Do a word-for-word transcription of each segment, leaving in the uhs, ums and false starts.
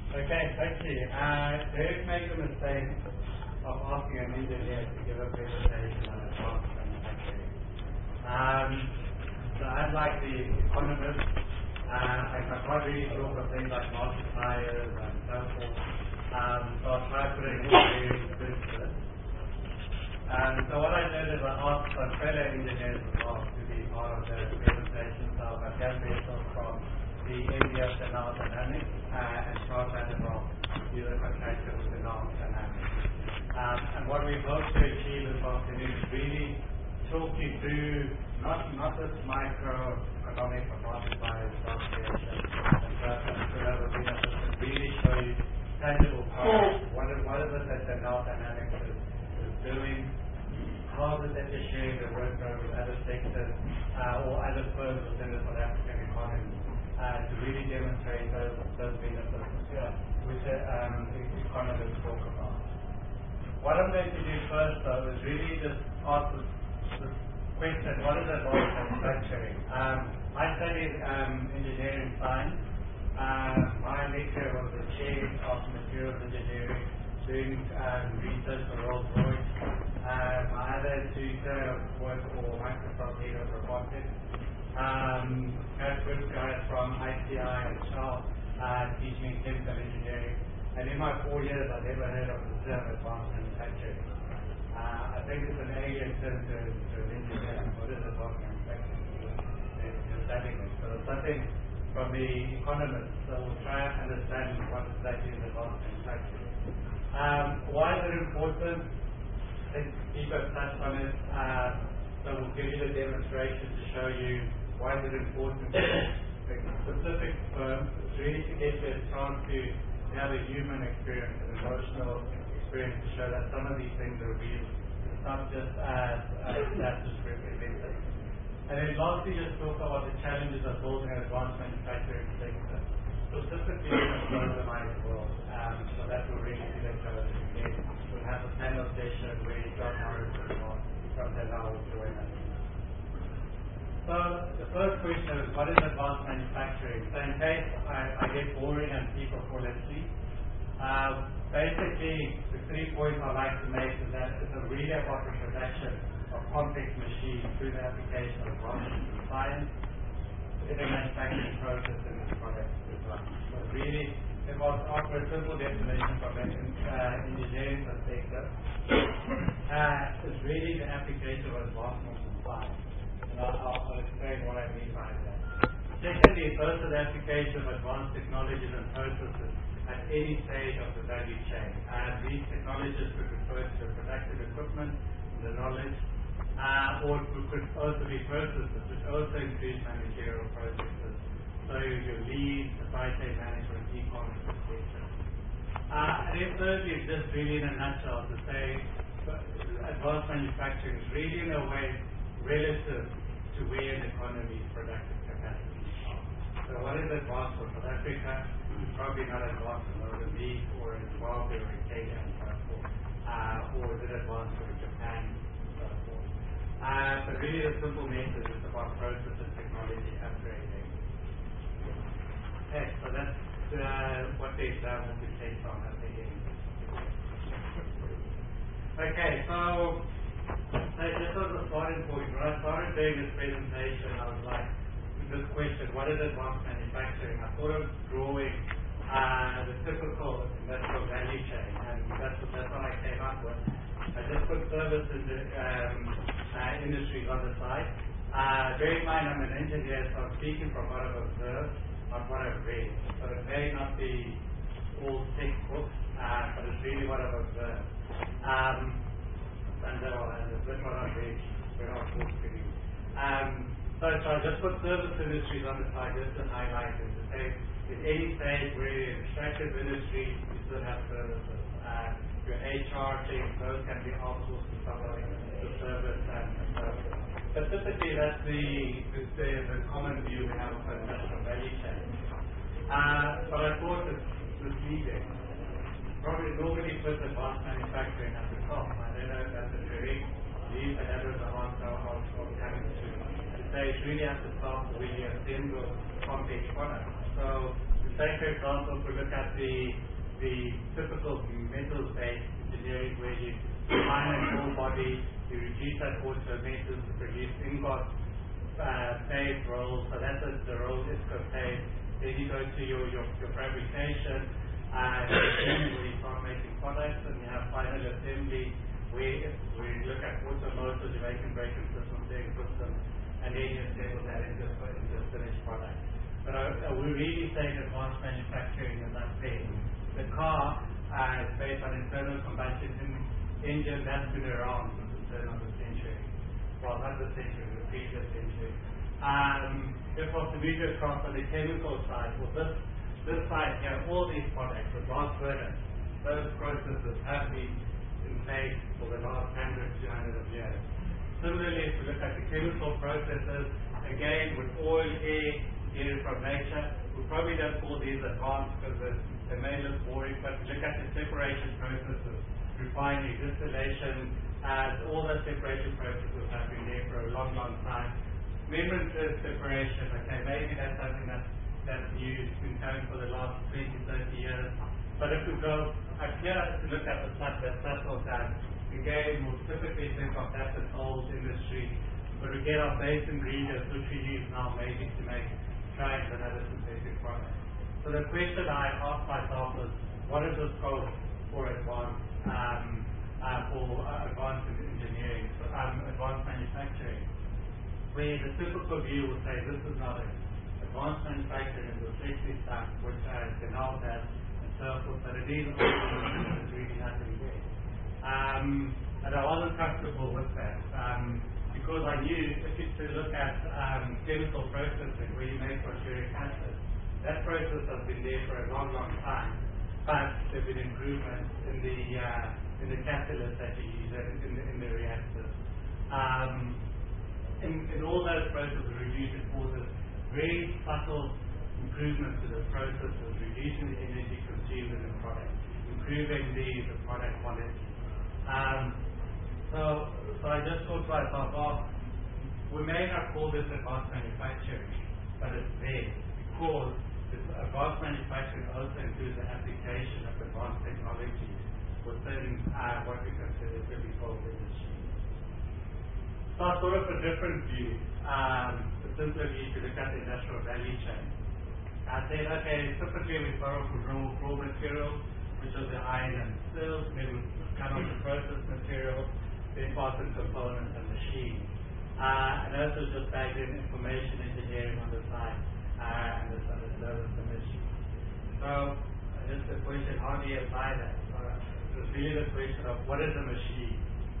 Okay, thank you. Uh, Derek made the mistake of asking an engineer to give a presentation on advanced manufacturing. Um, so unlike the economist, uh, I can't really talk of things like multipliers and so forth. Um, so I'll try to put it in a very business. Um, so what I did is I asked some fellow engineers as well to be part of the presentation. So I've got Jan Bessel from the M D of Denal Dynamics uh, and Charles Vanderbilt, user contractor with Denal Dynamics. Um, and what we hope to achieve this afternoon is really talk you through not not this microeconomic or multipliers, job creation, and so on, but really show you tangible products. What is, what is it that Denal Dynamics is, is doing? How is it that they're sharing their workload with other sectors uh, or other firms within the South African economy uh, to really demonstrate those, those benefits yeah, which the um, economists talk about. What I'm going to do first, though, is really just ask this, this question, what is advanced manufacturing? Um, I studied um, engineering science. Uh, my lecturer was the chair of materials engineering, doing um, research for Rolls-Royce. Uh, my other tutor worked for Microsoft Head of Robotics. Um, had good guys from I C I and Shell uh, teaching chemical engineering. And in my four years, I've never heard of the term advanced manufacturing. Uh, I think it's an alien term to, to an engineer. What is advanced manufacturing? You're studying it. So something from the economists, so we'll try and understand what exactly is advanced manufacturing. Um, why is it important? I think people have touched on it. Uh, so we'll give you the demonstration to show you why is it important to the specific firm. It's really to get you a chance to have a human experience, an emotional experience to show that some of these things are real. It's not just as that's just represented. And then lastly, just talk about the challenges of building an advanced manufacturing sector, specifically in a globalized world. Um, so that will really be the challenge. Again, we'll have a panel session where John Morris from Denal will join us. So the first question is, what is advanced manufacturing? So in case I, I get boring and people fall asleep, uh, basically the three points I like to make is that it's a really about the production of complex machines through the application of advanced science in the manufacturing process and the product design. So really, it was offer a simple definition from an uh, engineering perspective. Uh, it's really the application of advanced science. And I'll, I'll explain what I mean by that. Secondly, first the application of advanced technologies and processes at any stage of the value chain. And these technologies could refer to the productive equipment, the knowledge, uh, or it could also be processes, which also include managerial processes. So your lead, supply chain management, e-commerce, et cetera. Uh, and then thirdly, just really in a nutshell to say advanced manufacturing is really in a way relative to where the economy's productive capacity is. So what is advanced for South Africa? It's probably not advanced for Mozambique or in Zimbabwe or in Kenya and so forth. Uh, or is it advanced for Japan and so forth. Uh, so really the simple message is about process and technology upgrading. Okay, so that's uh, what the exam will be based on at the beginning. Okay, so So this was the starting point. When I started doing this presentation, I was like, this question, what is advanced manufacturing? I thought of drawing uh, the typical industrial value chain, and that's, that's what I came up with. I just put service in the, um, uh, industries on the side. Uh, bear in mind, I'm an engineer, so I'm speaking from what I've observed, not what I've read. So it may not be all textbooks, uh, but it's really what I've observed. Um, and uh, that's what I've read when I was talking. Um, so, so I just put service industries on the side just to highlight it, to say in any stage where you're in extractive industry, you still have services. Uh, your H R things, those can be outsourced to somebody to service and, and so forth. But typically that's the, the, the, the common view we have of the industrial value chain. Uh, but I thought it's misleading. Probably nobody puts advanced manufacturing at the top. I don't know if that's a correct view, but that was the answer I was coming to. To say it's really at the top where you assemble complex products. So say, for example, if we look at the the typical metals-based engineering where you mine an ore body, you reduce that ore to metals to produce ingot uh, paved rolls, so that's a, the roll is paved. Then you go to your, your, your fabrication, uh, where you start making products, and you have final assembly where, where you look at automotive, you make and braking systems, bearing systems, and then you assemble that into, into a finished product. But uh, we're really saying advanced manufacturing is up there. The car uh, is based on internal combustion engine that's been around since the turn of the century. Well, not the century, the previous century. Um, if I was to move across on the chemical side, well, this, this side here, all these products, the blast furnace, those processes have been in place for the last one hundred, two hundred of years. Similarly, if we look at the chemical processes, again, with oil, air, air from nature, we probably don't call these advanced because they may look boring, but look at the separation processes, refinery, distillation, uh, all the separation processes have been there for a long, long time. Membrane separation, okay, maybe that's something that's, that's new, it's been coming for the last twenty, thirty years. But if we go up here to look at the stuff that Sasol does, again, we'll typically think of that's an old industry, but we get our base ingredients, which we use now maybe to make trains and other synthetic products. So the question I ask myself is, what is the scope for advanced, um, uh, for uh, advanced engineering, um, advanced manufacturing? Where the typical view will say this is not it. Advanced manufacturing is the sexy stuff, which uh, can help that and so forth, but it is also really nothing there. Um, and I wasn't comfortable with that um, because I knew if you to look at um, chemical processing where you make sulfuric acid, that process has been there for a long, long time, but there have been improvements in the uh, in the catalyst that you use in the, in the reactors. Um, in, in all those processes, reducing causes very subtle improvements to the processes, reducing the energy consumed in the product, improving the, the product quality. Um, so, so I just thought to myself, well, we may not call this advanced manufacturing, but it's there because this advanced manufacturing also includes the application of advanced technologies within uh, what we consider to be called industry. So I thought of a different view, um, a simpler view to look at the industrial value chain. I said, okay, typically we start off with raw, raw materials, which are the iron and steel, then we come on to process materials, then parts and components and machines. Uh, and also just bagged in information engineering on the side, uh, and the, and the service commission. So, uh, just the question, how do you apply that? Uh, it's really the question of what is a machine?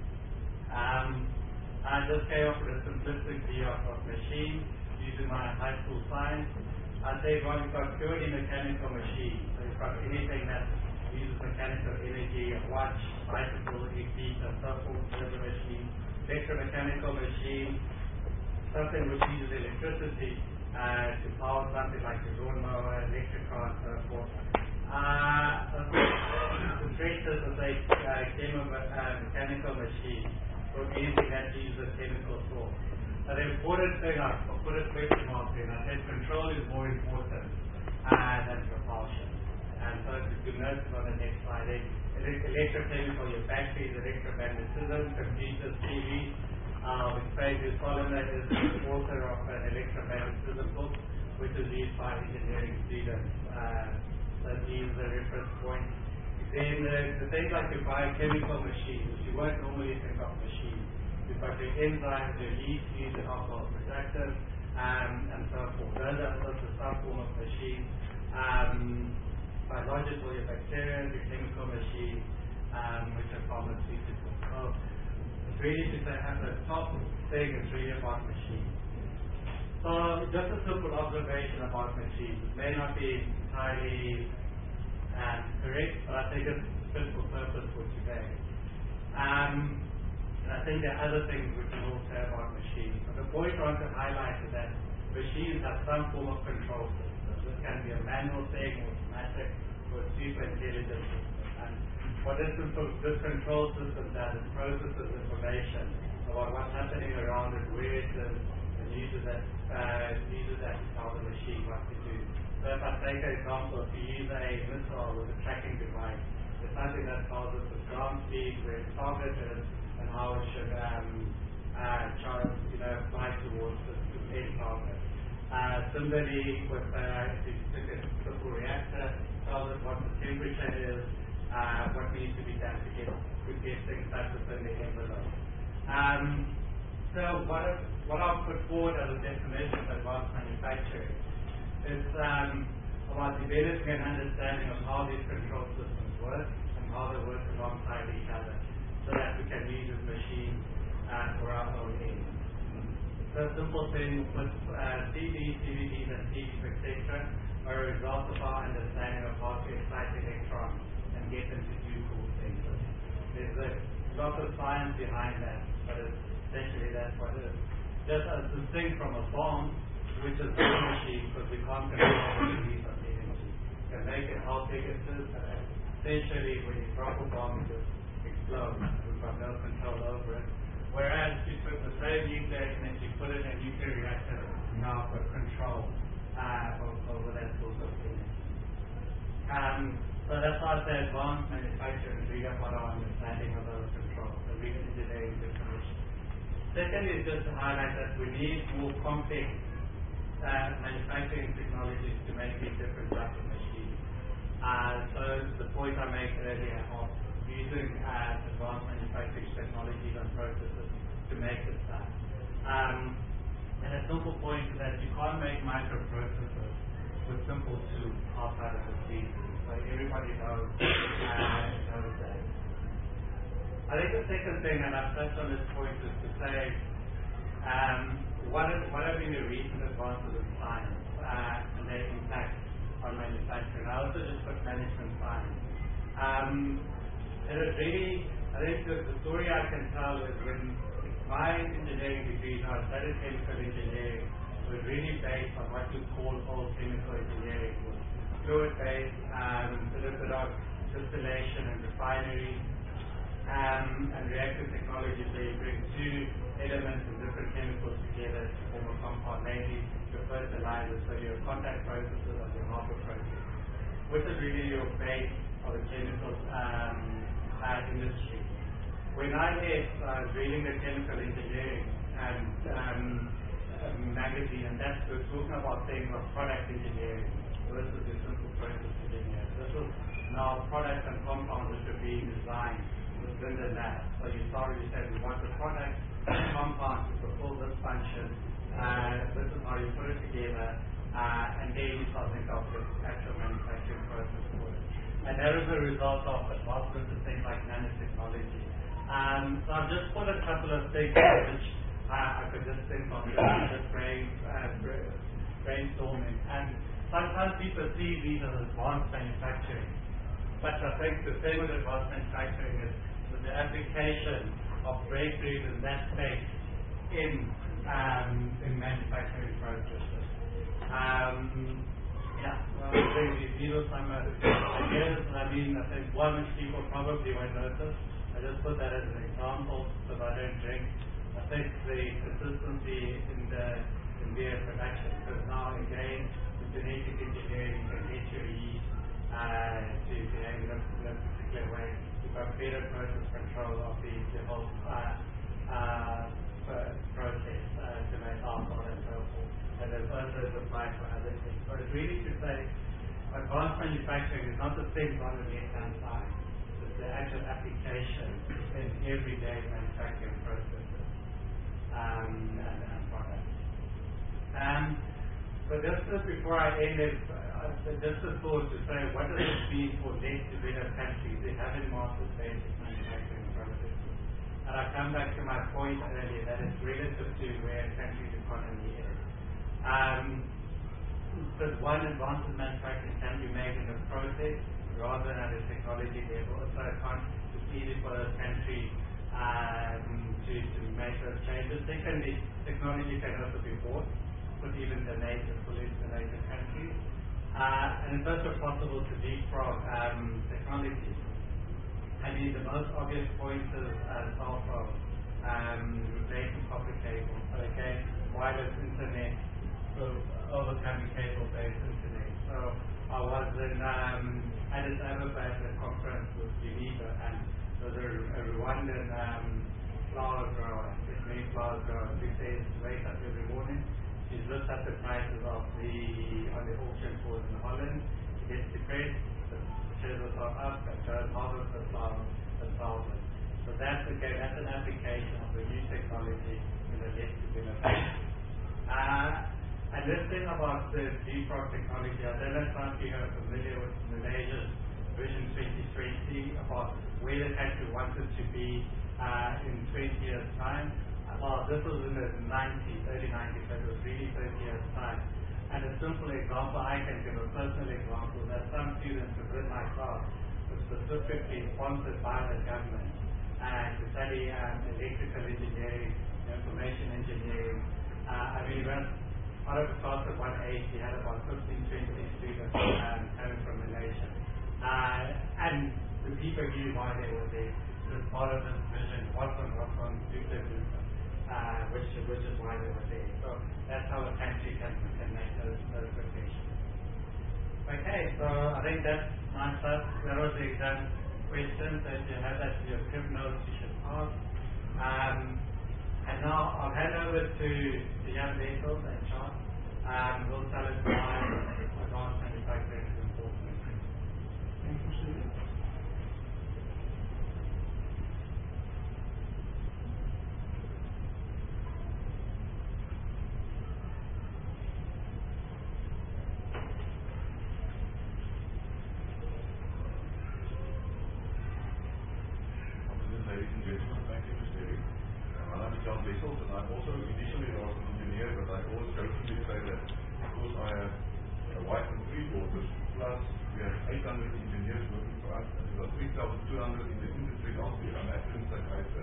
Um, I just came up with a simplistic view of, of machine using my high school science. I say, well, you've got purely mechanical machine. So you've got anything that uses mechanical energy, a watch, bicycle, a feet, and so forth, is a machine. Electromechanical machine, something which uses electricity uh, to power something like a lawnmower, electric car, and so forth. Uh, the tractors is a uh, chemo, uh, mechanical machine, or anything that uses a chemical source. But the important thing, I put a question mark in, I said control is more important uh, than propulsion. And so if you can notice on the next slide, electrochemical, your batteries, electromagnetism, computers, T Vs, uh, which Fraser Solomon is the author of an electromagnetism book, which is used by engineering students. Uh, so these are the reference points. Then uh, the things like your biochemical machines, which you won't normally think of machines. You've got your enzymes, your yeast, used in alcohol productive, um, and so forth. Those are also some form of machine. Um, biological, your bacteria, your chemical machine, um, which are pharmaceutical. So it's really to say at the top thing is really about machines. So just a simple observation about machines. It may not be entirely um, correct, but I think it's fit for purpose for today. Um, and I think there are other things which we will say about machines. But the point I want to highlight is that machines have some form of control system. This can be a manual thing, automatic, or a super intelligent system. And what this, this control system does is processes information about what's happening around it, where it is, and uses that, uh, uses that to tell the machine what to do. So if I take an example, if you use a missile with a tracking device, it's something that tells us the ground speed, where its target is, and how it should um, uh, try, you know, fly towards the, the end target. Uh, similarly, with uh, if you took a simple reactor, tells us what the temperature is, uh, what needs to be done to get to get things such within the envelope. Um, so what I've, what I've put forward as a definition of advanced manufacturing is um, about developing an understanding of how these control systems work and how they work alongside each other, so that we can use this machine uh, for our own ends. So simple things with uh, C Ds, C V Ds, and T Vs, et cetera, are a result of our understanding of how to excite electrons and get them to do cool things. There's a lot of science behind that, but it's essentially that's what it is. Just as distinct from a bomb, which is a machine, because we can't control the release of energy. You can make it how big it is, but essentially when you drop a bomb, it just explodes. We've got no control over it. Whereas you put the same nucleus and if you put it in a nuclear reactor, you now got control uh, over that sort of energy. Um, so that's why I say advanced manufacturing is really about our understanding of those controls, so really engineering definition. Second is just to highlight that we need more complex uh, manufacturing technologies to make these different types of machines. Uh, so the point I made earlier of using uh, advanced manufacturing technologies and processes to make this stuff. Um, and a simple point is that you can't make microprocessors with simple tools outside of the C P U. So everybody knows, uh, knows that. I think the second thing that I've touched on this point is to say um, what, is, what have been the recent advances in science uh, and their impact on manufacturing. I also just put management science. Um, It is really, I think the, the story I can tell is when my engineering degree, now I studied chemical engineering, was really based on what you call old chemical engineering, was fluid-based, um, a little bit of distillation and refinery, um, and reactive technologies where you bring two elements and different chemicals together to form a compound, mainly your fertilizers, so your contact processes and your harbor processes, which is really your base of the chemical um, uh, industry. When I left, I was reading the chemical engineering and um, uh, magazine, and that's we're talking about things like product engineering versus the simple process engineering. This was now products and compounds that are being designed within the lab. So you start you said we want the product and compound to fulfill this function. Uh, this is how you put it together, uh, and then you start thinking of the actual manufacturing process for it. And that is a result of advancements in things like nanotechnology. Um, so I've just put a couple of things which uh, I could just think of, just brain, uh, brainstorming. And sometimes people see these as advanced manufacturing, but I think the thing with advanced manufacturing is that the application of breakthroughs in that space in um, in manufacturing processes. Um, Yeah, well, I think these are some uh, ideas. I mean, I think one which people probably won't notice. I just put that as an example so that I don't drink. I think the consistency in the in beer production, because now again, with genetic engineering, you can get your yeast uh, to behave in a, in a particular way. You've got better process control of the, the whole uh, uh, process uh, to make alcohol and so forth. And there's also applied for other things. So it's really to say advanced manufacturing is not the things on the left-hand side. It's the actual application in everyday manufacturing processes um, and, and products. Um, so just uh, before I end it, uh, just a thought to say what does it mean for less developed countries that haven't mastered basic manufacturing processes? And I come back to my point earlier that it's relative to where a country's economy is. Um, because one, advanced manufacturing can be made in the process rather than at a technology level. So it can't, it's easy for those countries um, to, to make those changes. Secondly, technology can also be bought, but even the native, fully the native countries. Uh, and it's also possible to leapfrog um, technology. I mean, the most obvious point is uh, cell phone, um, replacing copper cables. Okay, wireless internet, so over cable-based internet. So I was in um, Addis Ababa at a conference with Geneva, and there was a, a Rwandan um, flower grower, this main flower grower, who says, wake up every morning, she looks at the prices of the on the auction board in Holland, she gets depressed, shows herself up, and goes harvest the flowers and sells it. So that's okay, that's an application of the new technology in the less developed. Uh, and this thing about the leapfrog technology, I don't know if some of you are familiar with Malaysia's Vision twenty twenty about where the country wanted to be uh, in twenty years' time. Well, this was in the nineties, early nineties, so it was really thirty years' time. And a simple example I can give, a personal example, that some students within my class were specifically sponsored by the government uh, to study um, electrical engineering, information engineering. Uh, I mean, when, out of a class of one eighty, had about fifteen, twenty students um, coming from Malaysia. Uh, and the people knew why they were there. It was part of this vision, what's on, what's on, future business. Uh, which, which is why they were there. So that's how a country can, can make those, those quotations. Okay, so I think that's my stuff. That was the exam questions. So if you have that in your script notes, you should ask. Um, and now I'll hand over to the young vessels and Sean. Um, we'll tell us why advanced manufacturing is important. Thank you, Stephen. Ladies and gentlemen, thank you, Mister Derek. My name is John Wessels, and I'm also initially was an engineer, but I always jokingly say that because I have a wife and three daughters, plus we have eight hundred engineers working for us, and we've got three thousand two hundred in the industry last year. I'm actually in psychiatry.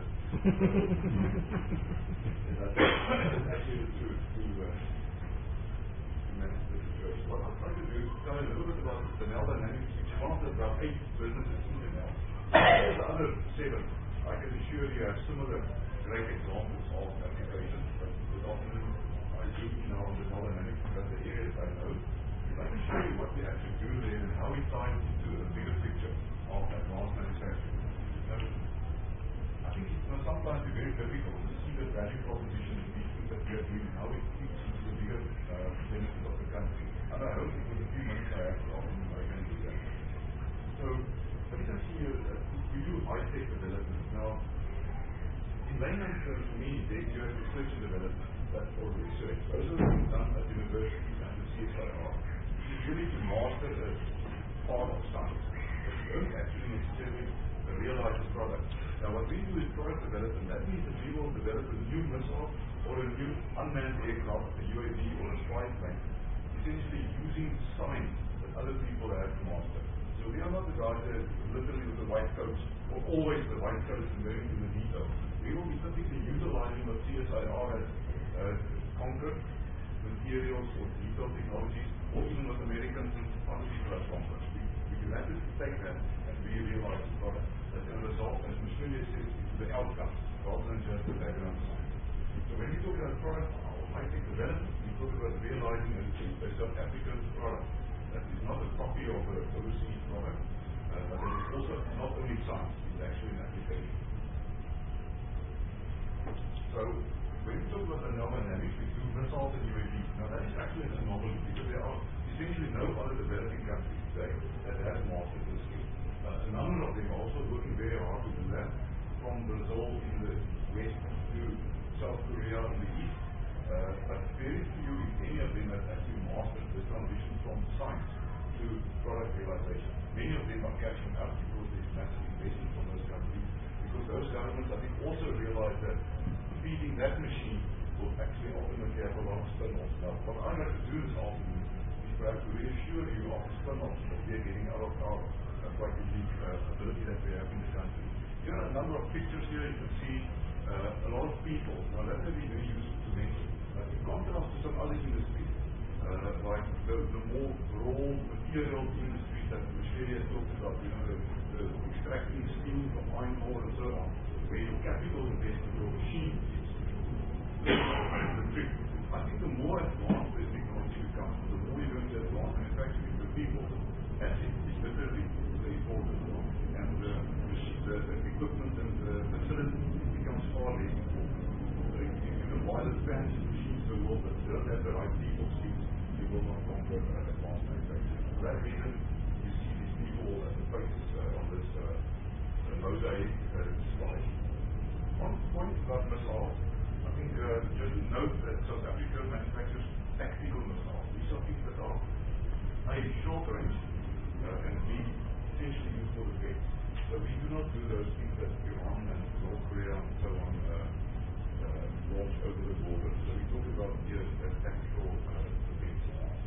That's actually the truth to, uh, to manage the situation. What I'm trying to do is tell you a little bit about Denel Dynamics, which is one of the about eight businesses in Denel. The other seven, I can assure you, have similar great examples of applications, but often I do now on the dynamics because the areas I know. But I can show you what we actually do there and how it ties into a bigger picture of advanced manufacturing. Now, I think it must sometimes be very difficult to see the value proposition in these things that we are doing, how it fits into the bigger uh, benefit of the country. And I hope with a few minutes I have to often I can do that. So, what you can see here, uh, we do high-tech development. Now, in layman's terms, for me, you have research and development. That's all research. Those are things done at universities and the C S I R. It is really to master a part of science. But you don't actually necessarily realize the product. Now, what we do is product development. That means that we will develop a new missile or a new unmanned aircraft, a U A V or a spy plane, essentially using science that other people have to master. So we are not the guys that literally with the white coats, or always the white coats and very into the details. We will be typically utilizing what C S I R has uh, conquered, materials or detailed technologies, or even what Americans and other people have conquered. We, we can actually take that and really realize the product. That's the result, as Michelle says, into the outcome, rather than just the background science. So when we talk about product or high-tech development, we talk about realizing a, a South African product that is not a copy of an overseas product, uh, but it is also not only science, it's actually an application. So, when we talk about aerodynamics, we do missiles and U A Vs. Now, that is actually an anomaly because there are essentially no other developing countries today that have mastered this skill. Uh, a number of them are also working very hard to do that, from Brazil in the west to South Korea in the east. Uh, but very few, if any of them, have actually mastered the transition from science to product realization. Many of them are catching up because there's massive investment from those countries, because those governments, I think, also realize that feeding that machine will actually ultimately have a lot of spin-offs. Now, what I'd like to do this afternoon is perhaps to reassure you of the spin-offs that we are getting out of our uh, quite unique uh, ability that we have in the country. Here are a number of pictures here. You can see uh, a lot of people. Now, that may be very useful to mention. But in contrast to some other industries, uh, like the, the more raw material industries that Michelle has talked about, you know, the, the extracting steel from iron ore and so on, where your capital investment or machine is the trick. I think the more advanced the technology becomes, the more you're going to advance manufacturing. The people, asset is literally the important. And the, the, the equipment and the facility becomes far less important. So if you can buy the fancy machines in the world that don't have the right people skills, you will not conquer uh, advanced manufacturing. For that reason, you see these people at the face uh, on this uh, uh, mosaic uh, slide. One point about missiles, I think uh, just note that South Africa manufactures tactical missiles. These are things that are A, short range, uh, and B, essentially used for defense. So we do not do those things that Iran and North Korea and so on uh, uh, launch over the border. So we talk about here as tactical uh, defense.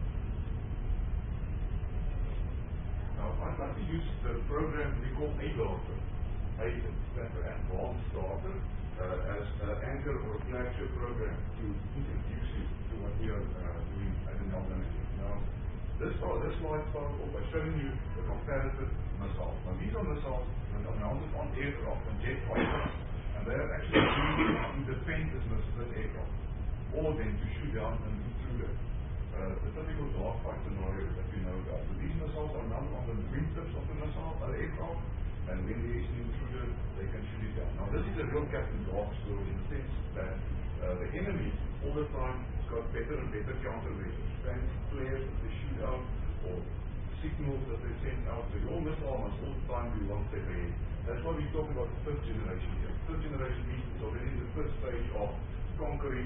Now, I'd like to use the program we call ADARTER, A stands for Advanced Starter, uh, as an anchor or a flagship program to introduce you to what we are uh, doing at the Nel Dynamics. Now, this, uh, this slide starts off by showing you the comparative missiles. Now, these are missiles that are mounted on aircraft and jet fighters, and they are actually used to defend this, this aircraft, or then to shoot down an intruder. Uh, the typical dogfight scenario that we know about. So these missiles are mounted on the wingtips of the missile, uh, aircraft, and when there is an intruder, they can shoot it down. Now, this is a real cat and dog story in the sense that uh, the enemy all the time has got better and better countermeasures, fancy flares that they shoot out, or signals that they send out. So your missile must all the time be one step ahead. That's why we talk about the fifth generation here. Fifth generation means it's already in the first stage of conquering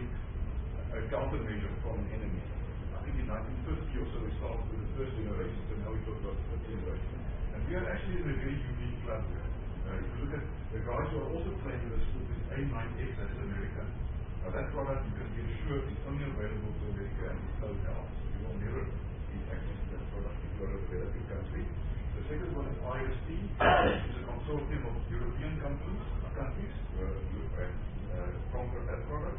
a countermeasure from an enemy. I think in nineteen fifty or so we started with the first generation, so now we talk about the fifth generation. And we are actually in a very unique club here. Uh, if you look at the guys who are also playing this with this A nine X, that is American. Now that product, you can be assured, is only available to America and it's sold out. You will never see access to that product if you are a developing country. The second one is I S T, which is a consortium of European companies, countries who have uh, conquered that product.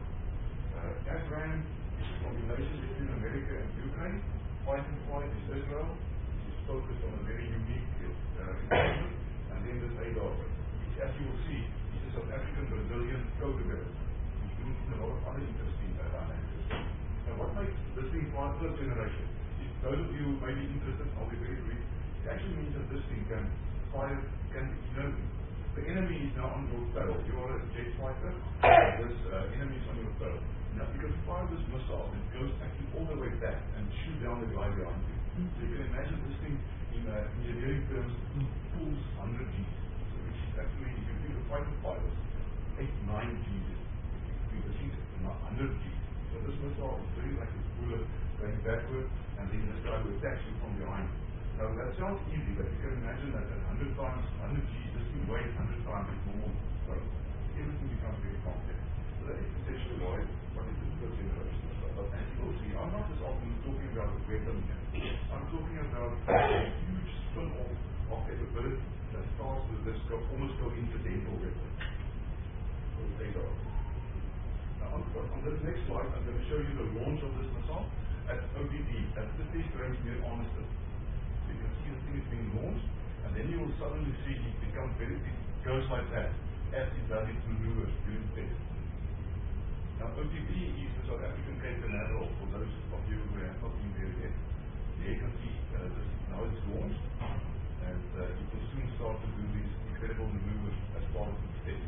Uh, A S R A M is a combination between America and Ukraine. Fight and Flight is Israel, which is focused on a very unique uh, environment. And then there's ADARTER, which, as you will see, is a South African-Brazilian co-development, which brings in a lot of other interesting uh, dynamics. Now, what makes this thing for third generation? If those of you who may be interested, I'll be very brief. It actually means that this thing can fire, can, you know, the enemy is now on your tail. You are a jet fighter, this uh, enemy is on your tail. Now, you can fire this missile, and it goes actually all the way back and shoot down the guy behind you. So you can imagine this thing in uh, engineering terms pulls one hundred Gs. So which is actually, if you think of fighter pilots, eight, nine Gs. If you think it's not one hundred Gs. So this missile is very like a bullet going backward, and then this guy will attack you from behind. Now that sounds easy, but you can imagine that at one hundred times, one hundred Gs, this thing weighs one hundred times its normal. So everything becomes very complex. So that is essentially why what is the first generation of stuff. But as you will see, I'm not just often talking about the weapon here. I'm talking about a huge spin-off of capability that starts with this almost coincidental weapon. So ADARTER. Now on, on this next slide, I'm going to show you the launch of this missile at O T D, at the test range near Armistice. So you can see the thing is being launched, and then you will suddenly see it become very, it goes like that, as it does its maneuvers during test. Now, O T B is the South African Cape Canaveral, for those of you who have not been there yet. There you can see uh, this, now it's launched, and uh, it will soon start to do these incredible maneuvers as part of its test.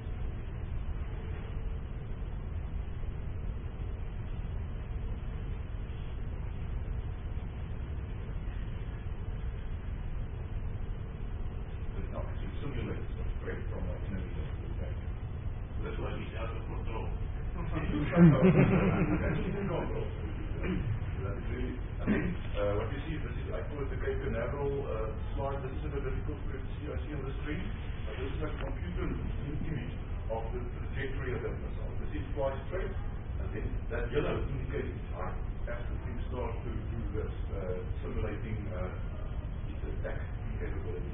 It's not actually simulated, so straight from the enemy perspective. So that's why it's out of control. Actually, in control. That's really, I mean, uh, what you see, this is, I call it the Cape Canaveral uh, slide. This is a bit difficult for you to see, I see on the screen. But this is like a computer image of the trajectory of that missile. This is fly straight, and then that yellow indicates its height as the thing starts to do this uh, simulating uh, its attack capability.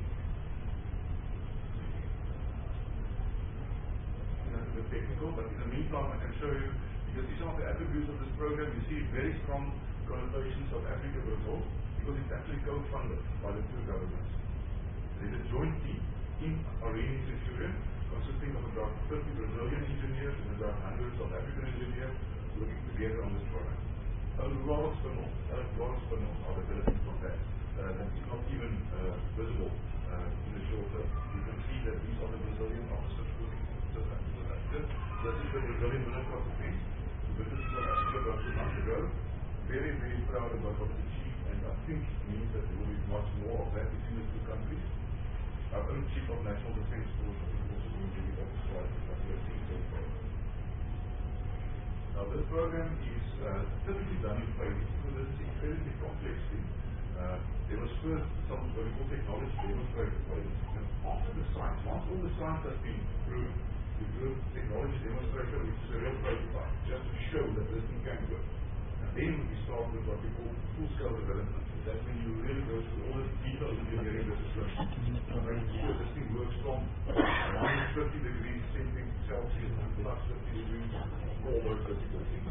The technical, but in the meantime I can show you, because these are the attributes of this program. You see very strong connotations of Africa Brazil, because it's actually co-funded by the two governments. There is a joint team in Irene Centurion, consisting of about fifty Brazilian engineers and about one hundred South African engineers working together on this product. A lot of spin-offs, a lot of spin-offs are developing from that. Uh, that is not even uh, visible uh, in the short term. You can see that these are the Brazilian officers working in South Africa. This is the Brazilian Minister of Defense. The Minister of South Africa about two months ago. Very, very proud about what is achieved, and I think it means that there will be much more of that between the two countries. Our own Chief of National Defense Force is also going to be occupied with what we have seen so far. Now, this program is uh, typically done in phases because this is an incredibly complex thing. Uh, there was first some what we call technology demonstrated phase. And after the science, once all the science has been proven, we do a technology demonstrator, which is a real prototype, just to show that this thing can work. And then we start with what we call full-scale development. That's when you really go through all the detail engineering disciplines to make sure this thing works from minus fifty degrees Celsius to plus fifty degrees, all those critical things.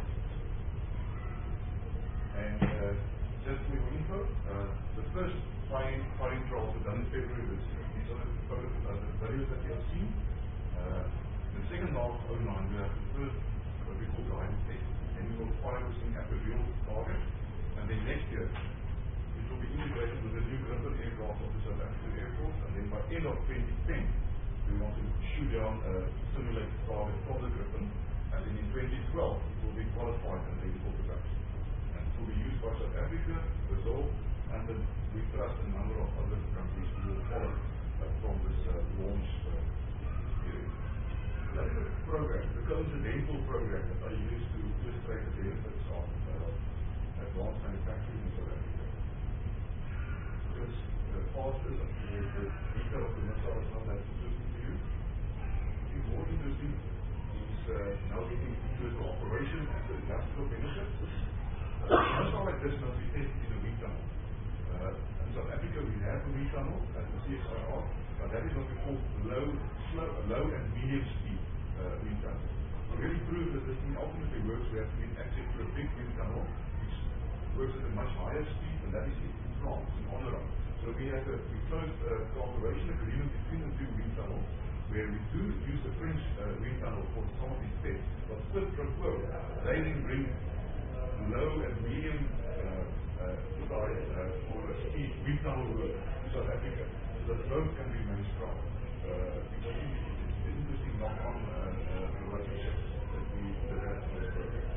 And uh, just for your info, uh, the first firing, firing trials were done in February this year. These are the, photos, uh, the videos that you have seen. Uh, the second half of oh nine, we have the first what we call guidance test. And we will fire this thing at the real target. And then next year, it will be integrated with the new Gripen aircraft of the South African Air Force. And then by end of twenty ten, we want to shoot down a simulated target from the Gripen. And then in twenty twelve, it will be qualified and ready for production. And it will be used by South Africa, Brazil, and then we trust a number of other countries who will follow uh, from this uh, launch uh, period. That is a program, the coincidental program that I use to illustrate the benefits of uh, advanced manufacturing in South Africa. Because the past is, the, the detail of the missile is not that interesting to you. I think more interesting is uh, now getting into the cooperation and the industrial benefits. Uh, a missile like this must be tested in a wind tunnel. Uh, in South Africa we have a wind tunnel at the C S I R, but that is what we call low, slow, low and medium speed uh, wind tunnel. To really prove that this thing ultimately works, we have to get access to a big wind tunnel which works at a much higher speed, and that is in France, in Honora. So we have a we closed a cooperation agreement between the two wind tunnels, where we do use the French uh, wind tunnel for some of these tests, but quid pro quo, they then bring low and medium uh, uh, size uh, for a speed wind tunnel work to South Africa, so that both can remain strong. Uh, because it's an interesting knock-on uh, uh, relationship that we develop in this program.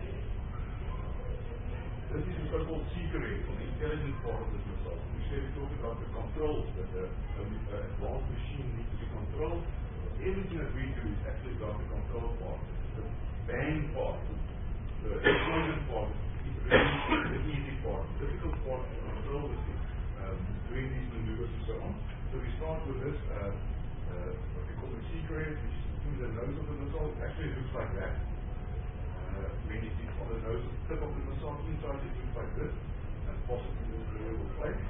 This is the so-called secret, or the intelligence part of this missile. We say we talk about the controls, that the uh, advanced machine needs to be controlled. Everything that we do is actually about the control part. The bang part, the explosion part, is really the easy part. The difficult part is to control this thing, um, doing these maneuvers and so on. So we start with this, uh, uh, what we call the secret, which is through the nose of the missile. It actually looks like that. Uh, when it is on the nose, the tip of the missile, inside it looks like this, and possibly this variable plate.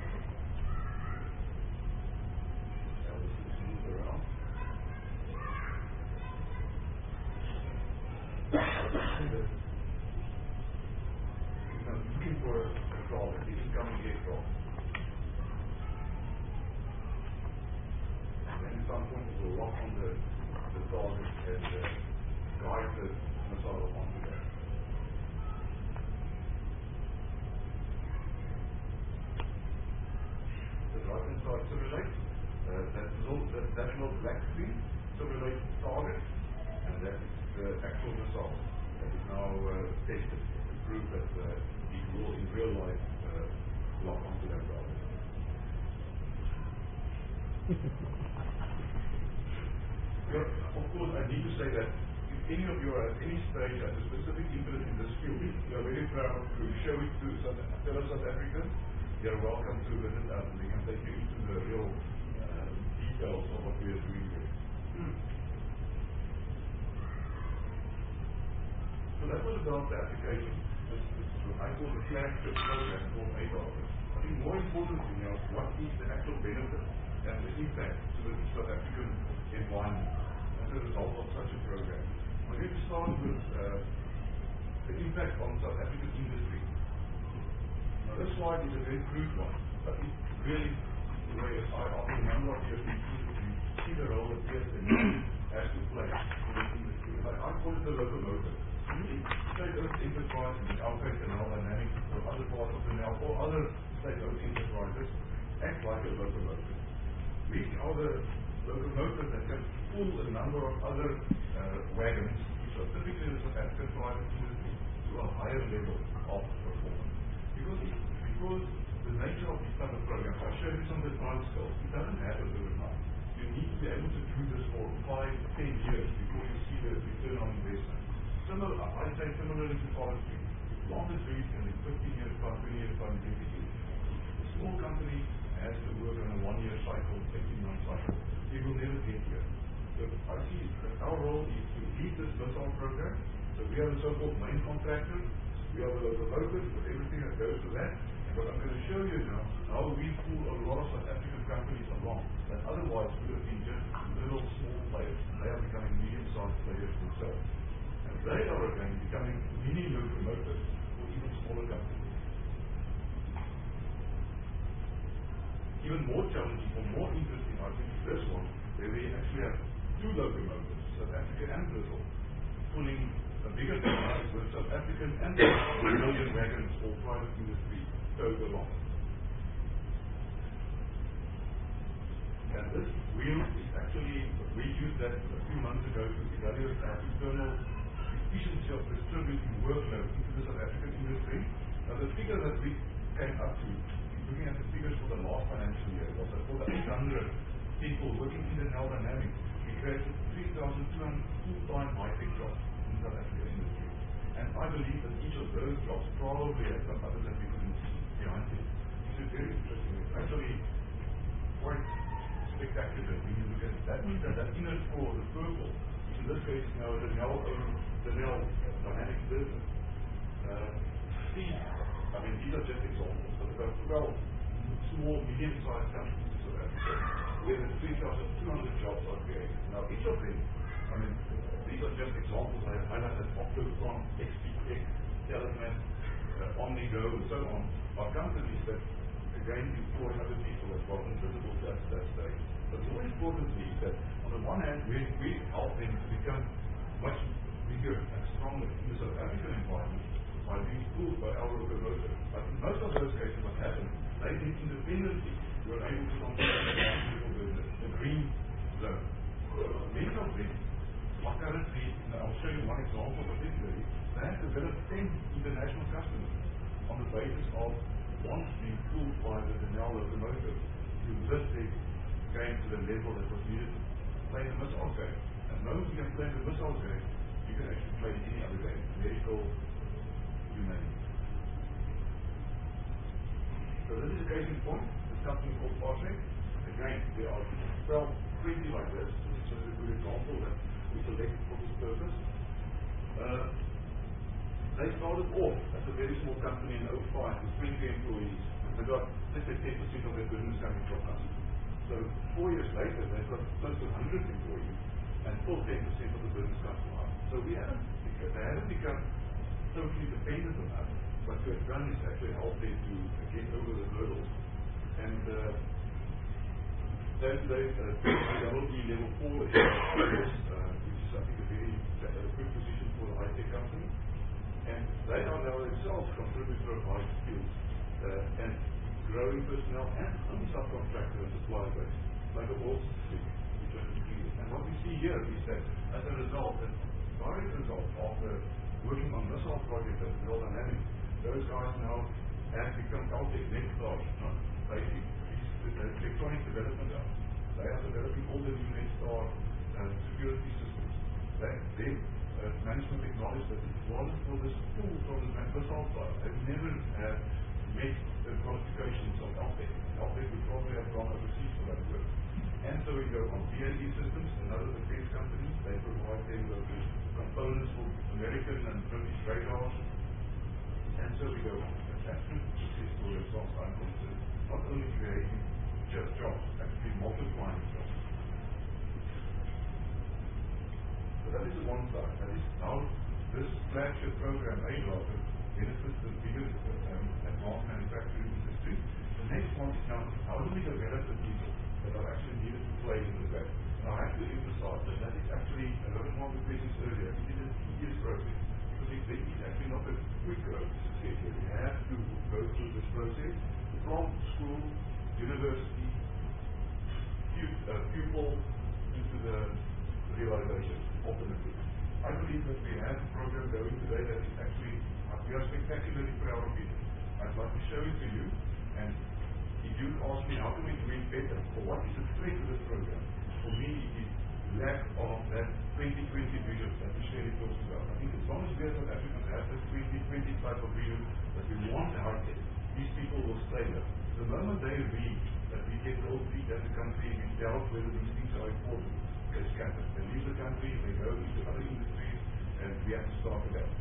Now this is moved around. I'm looking for a target, the incoming aircraft. And then at some point it will lock on the, the target and uh, guide the missile onto that. The right hand side simulates uh, that little that, that little black screen simulates the target, and that is the actual missile that is now uh, tested to prove that uh, it will in real life uh, lock onto that target. Well, of course, I need to say that if any of you are at any stage has a specific interest in this field, we are very proud to show it to South, fellow South Africans. You are welcome to visit us, and we can take you into the real uh, details of what we are doing here. Hmm. So that was about the application. This, this, what I call the flagship program called A D A R. I think more importantly now, what is the actual benefit and the impact to the South African environment as a result of such a program. I'm going to start with uh, the impact on South African industry. Now this slide is a very crude one, but it really, the way I often a number of years you see the role that P S M has to play in this industry. I, I call it the locomotive. state-owned enterprise, in our case, Denel Dynamics, or other parts of Denel, or other state-owned enterprises, act like a locomotive. We are the locomotive that can pull a number of other uh, wagons, which are typically the South African private industry, to a higher level of performance. Because, it, because the nature of these type of programs, I showed you some of the time scales, it doesn't happen overnight. You need to be able to do this for five, ten years before you see the return on investment. Similar, I say similarly to forestry. Longer trees can be fifteen years time, twenty years time, twenty years. A small company has to work on a one-year cycle, eighteen-month cycle. It will never get here. So I see that our role is to lead this missile program. So we are the so-called main contractor. We are the locomotive with everything that goes to that. And what I'm going to show you now, how we pull a lot of South African companies along that otherwise would have been just little small players. They are becoming medium-sized players themselves. And they are again becoming mini locomotives for even smaller companies. Even more challenging or more interesting, I think, is this one, where we actually have two locomotives, South African and Brazil, pulling a bigger company with South African and Brazilian wagons or private industry towed along. And this wheel is actually, we used that a few months ago to evaluate our internal efficiency of distributing workload into the South African industry. Now the figure that we came up to, looking at the figures for the last financial year, was that for the eight hundred people working in the Denel Dynamics, we created three thousand two hundred full-time high-tech jobs in the South African industry. And I believe that each of those jobs probably has some others that we couldn't see behind it. It's very interesting. It's actually quite spectacular when you look at it. That means that that inner core, the purple, in this case now the Denel Denel Dynamics business. Uh, these, I mean, these are just examples, but about twelve small, medium-sized companies in South Africa where the three thousand two hundred jobs are created. Now, each of them, I mean, these are just examples. I have highlighted Optocon, X P X, Telemat, uh, OmniGo, and so on, are companies that, again, employ other people as well, invisible to that, that stage. But more importantly is that, on the one hand, we, we help them to become much bigger and stronger in the South African environment by being pulled by our locomotive. But in most of those cases, what happened, they did independently were able to control the, the green zone. Many of them are currently, I'll show you one example particularly, they have developed ten international customers on the basis of once being pulled by the Denel locomotive to lift their game to the level that was needed to play the missile game. And once you can play the missile game, you can actually play any other game, medical, you name it. So this is a case in point, this company called Parsec. Again, there are twelve, twenty like this. This is a good example that we selected for this purpose. Uh, they started off as a very small company in oh five with twenty employees. They got, let's say, ten percent of their business coming from us. So four years later, they've got close to one hundred employees and still ten percent of the business comes from us. So we haven't, they haven't become totally dependent on us. What we have done is actually help them to get over the hurdles. And uh, then they uh, double E level four, uh, which is I think a very uh, good position for a high-tech company. And they are now themselves contributor of high skills uh, and growing personnel and some subcontractor and supply base, like a Wall Street, which was increased. And what we see here is that as a result, a direct result of uh, working on missile projects at Denel Dynamics, those guys now have become Caltech Netstar, not basic, the electronic development house. They are developing all the new Netstar uh, security systems. They, their uh, management acknowledged that it wasn't for this tool from the missile side. They've never uh, met the qualifications of Caltech. Caltech would probably have gone overseas for that work. And so we go on B A E Systems, another defense company. They provide them with components for American and British radars. And so we go on. That's absolutely successful as far as I'm concerned. Not only creating just jobs, actually multiplying jobs. So that is the one side. That is how this flagship program, ADROPER, benefits the bigger um, advanced manufacturing industry. The next one is now, how do we develop the people that are actually needed to play in the game? Now I have to emphasize that that is actually, a lot of more of the questions earlier, it is a tedious process. because it, it is actually not a quick road to success here. We have to go through this process from school, university, pu- uh, pupil, into the realization, ultimately. I believe that we have a program going today that is actually, uh, we are spectacularly proud of it. I'd like to show it to you, and if you ask me how can we do it better, or what is the threat to this program, for me it is lack of that twenty twenty vision that Michelle talks about. I think as long as we as South Africans have this twenty twenty type of vision that we want to high tech, these people will stay there. The moment they read that we get all three as a country, we doubt whether these things are important, they scatter. They leave the country, they go into other industries, and we have to start again.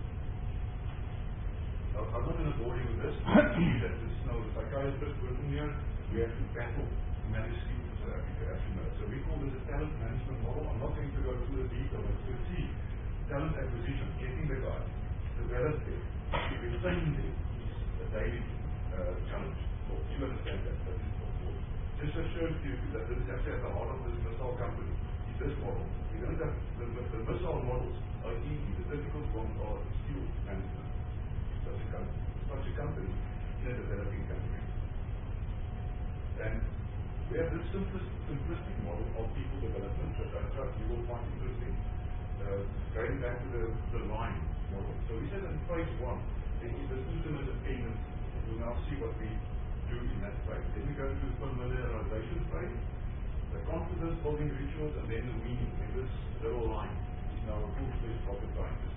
Now, I'm not going to bore you with this. That this is now the psychiatrist working here. We have to battle to manage sleep in South Africa, as you know. So we call this a talent management model. I'm not going to go through the detail, but you see, talent acquisition, getting the guys, develop them, retain them is a daily uh, challenge. Well, you understand that, that is of course. Just to show you that this is actually at the heart of this missile company, is this model. You know that the, the, the missile models are easy, the difficult ones are skill management. Such a, com- such a company in a developing country. And we have this simplest, simplistic model of people development that I trust you will find interesting. Uh, going back to the, the line model. So we said in phase one, there is the intimate attendance. We'll now see what we do in that phase. Then we go to the familiarization phase, the confidence building rituals, and then the meaning. And this little line is now a full-fledged rocket scientist.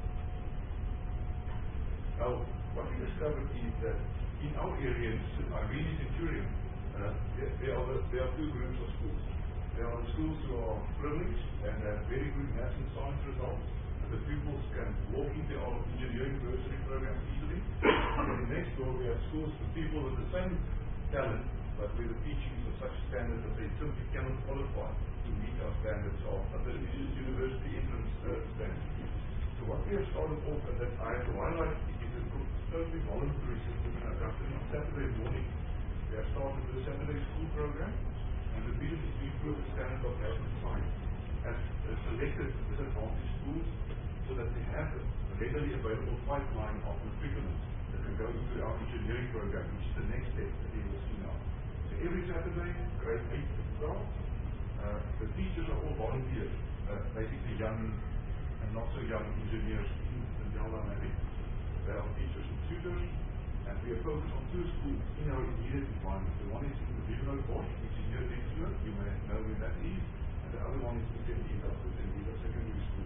Now, what we discovered is that in our area, in Irene Centurion, uh, there, there, are the, there are two groups of schools. There are the schools who are privileged and have very good maths and science results, and the pupils can walk into our engineering bursary program easily. And next door, we have schools for people with the same talent, but where the teaching is of such standard that they simply cannot qualify to meet our standards of the university entrance uh, standards. So what we have started off, and that I have to highlight, is a totally voluntary system in our company. On Saturday morning, we have started the Saturday school program, and the vision is to improve the standard of health and science. As uh, selected disadvantaged schools, so that they have a readily available pipeline of matriculants that can go into our engineering program, which is the next step that we will see now. So every Saturday, grade eight to twelve, uh, the teachers are all volunteers, uh, basically young and not so young engineers in the Delta Dynamics. They are teachers and tutors, and we are focused on two schools in our immediate environment. The one is in the Biveno Bosch, which is near Dixon, you may know where that is, and the other one is in Tendida, the Tendida Secondary School.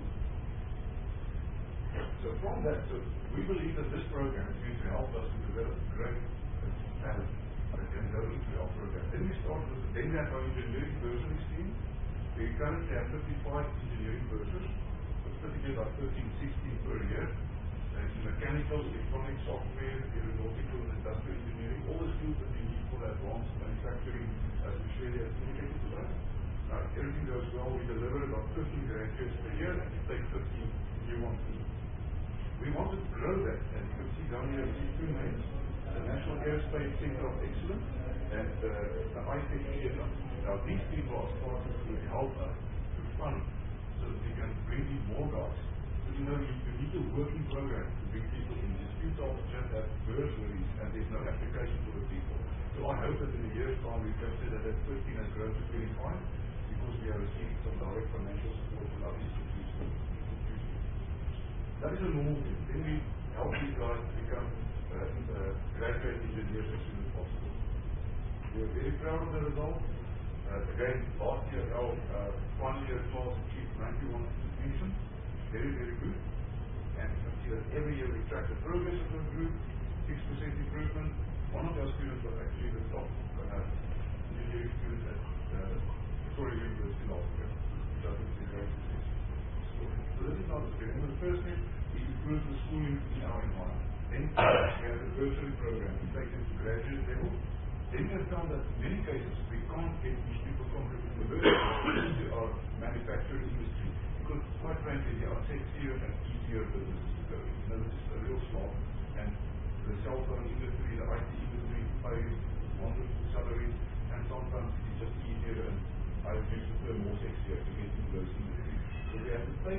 So from that, so we believe that this program is going to help us to develop great talent that can go into our program. Then we start with the then we have our engineering bursary scheme. We currently have fifty-five engineering bursaries. Typically about thirteen, sixteen per year. Uh, in mechanical, electronic, software, aeronautical, and industrial engineering, all the skills that we need for the advanced manufacturing, as Australia has indicated to us. Now, if everything goes well, we deliver about fifteen graduates per year, and we take fifteen new ones in. We want to grow that, and you can see down here, you see two names, the National Aerospace Center of Excellence and uh, the I T Theater. Now, these people are starting to help us to fund so that we can bring in more guys. So, you know, you, you need a working program to bring people in. These people just have bursaries and there's no application for the people. So I hope that in a year's time we can say that that fifteen has grown to twenty-five because we are receiving some direct financial support from other institutions. That is a normal thing. Then we help these guys to become uh, uh, graduate engineers as soon as possible. We are very proud of the result. Uh, again, last year our uh, final year class achieved ninety-one distinctions. Very, very good. And you can see that every year we track the progress of the group, six percent improvement. One of our students was actually the top uh, engineering student at uh, Victoria University last year, which I think is a great success story. So this is not the thing. The first thing is to improve the schooling in our environment. Then we have the bursary program. We take them to graduate level. Then we have found that in many cases we can't get these people from the university into our manufacturing industry because, quite frankly, they are sexier and easier businesses to go in. You know, this is a real slog, and the cell phone industry, the I T industry pays wonderful salaries, and sometimes it's just easier and I use the term more sexier to get into those industries. So we have to take these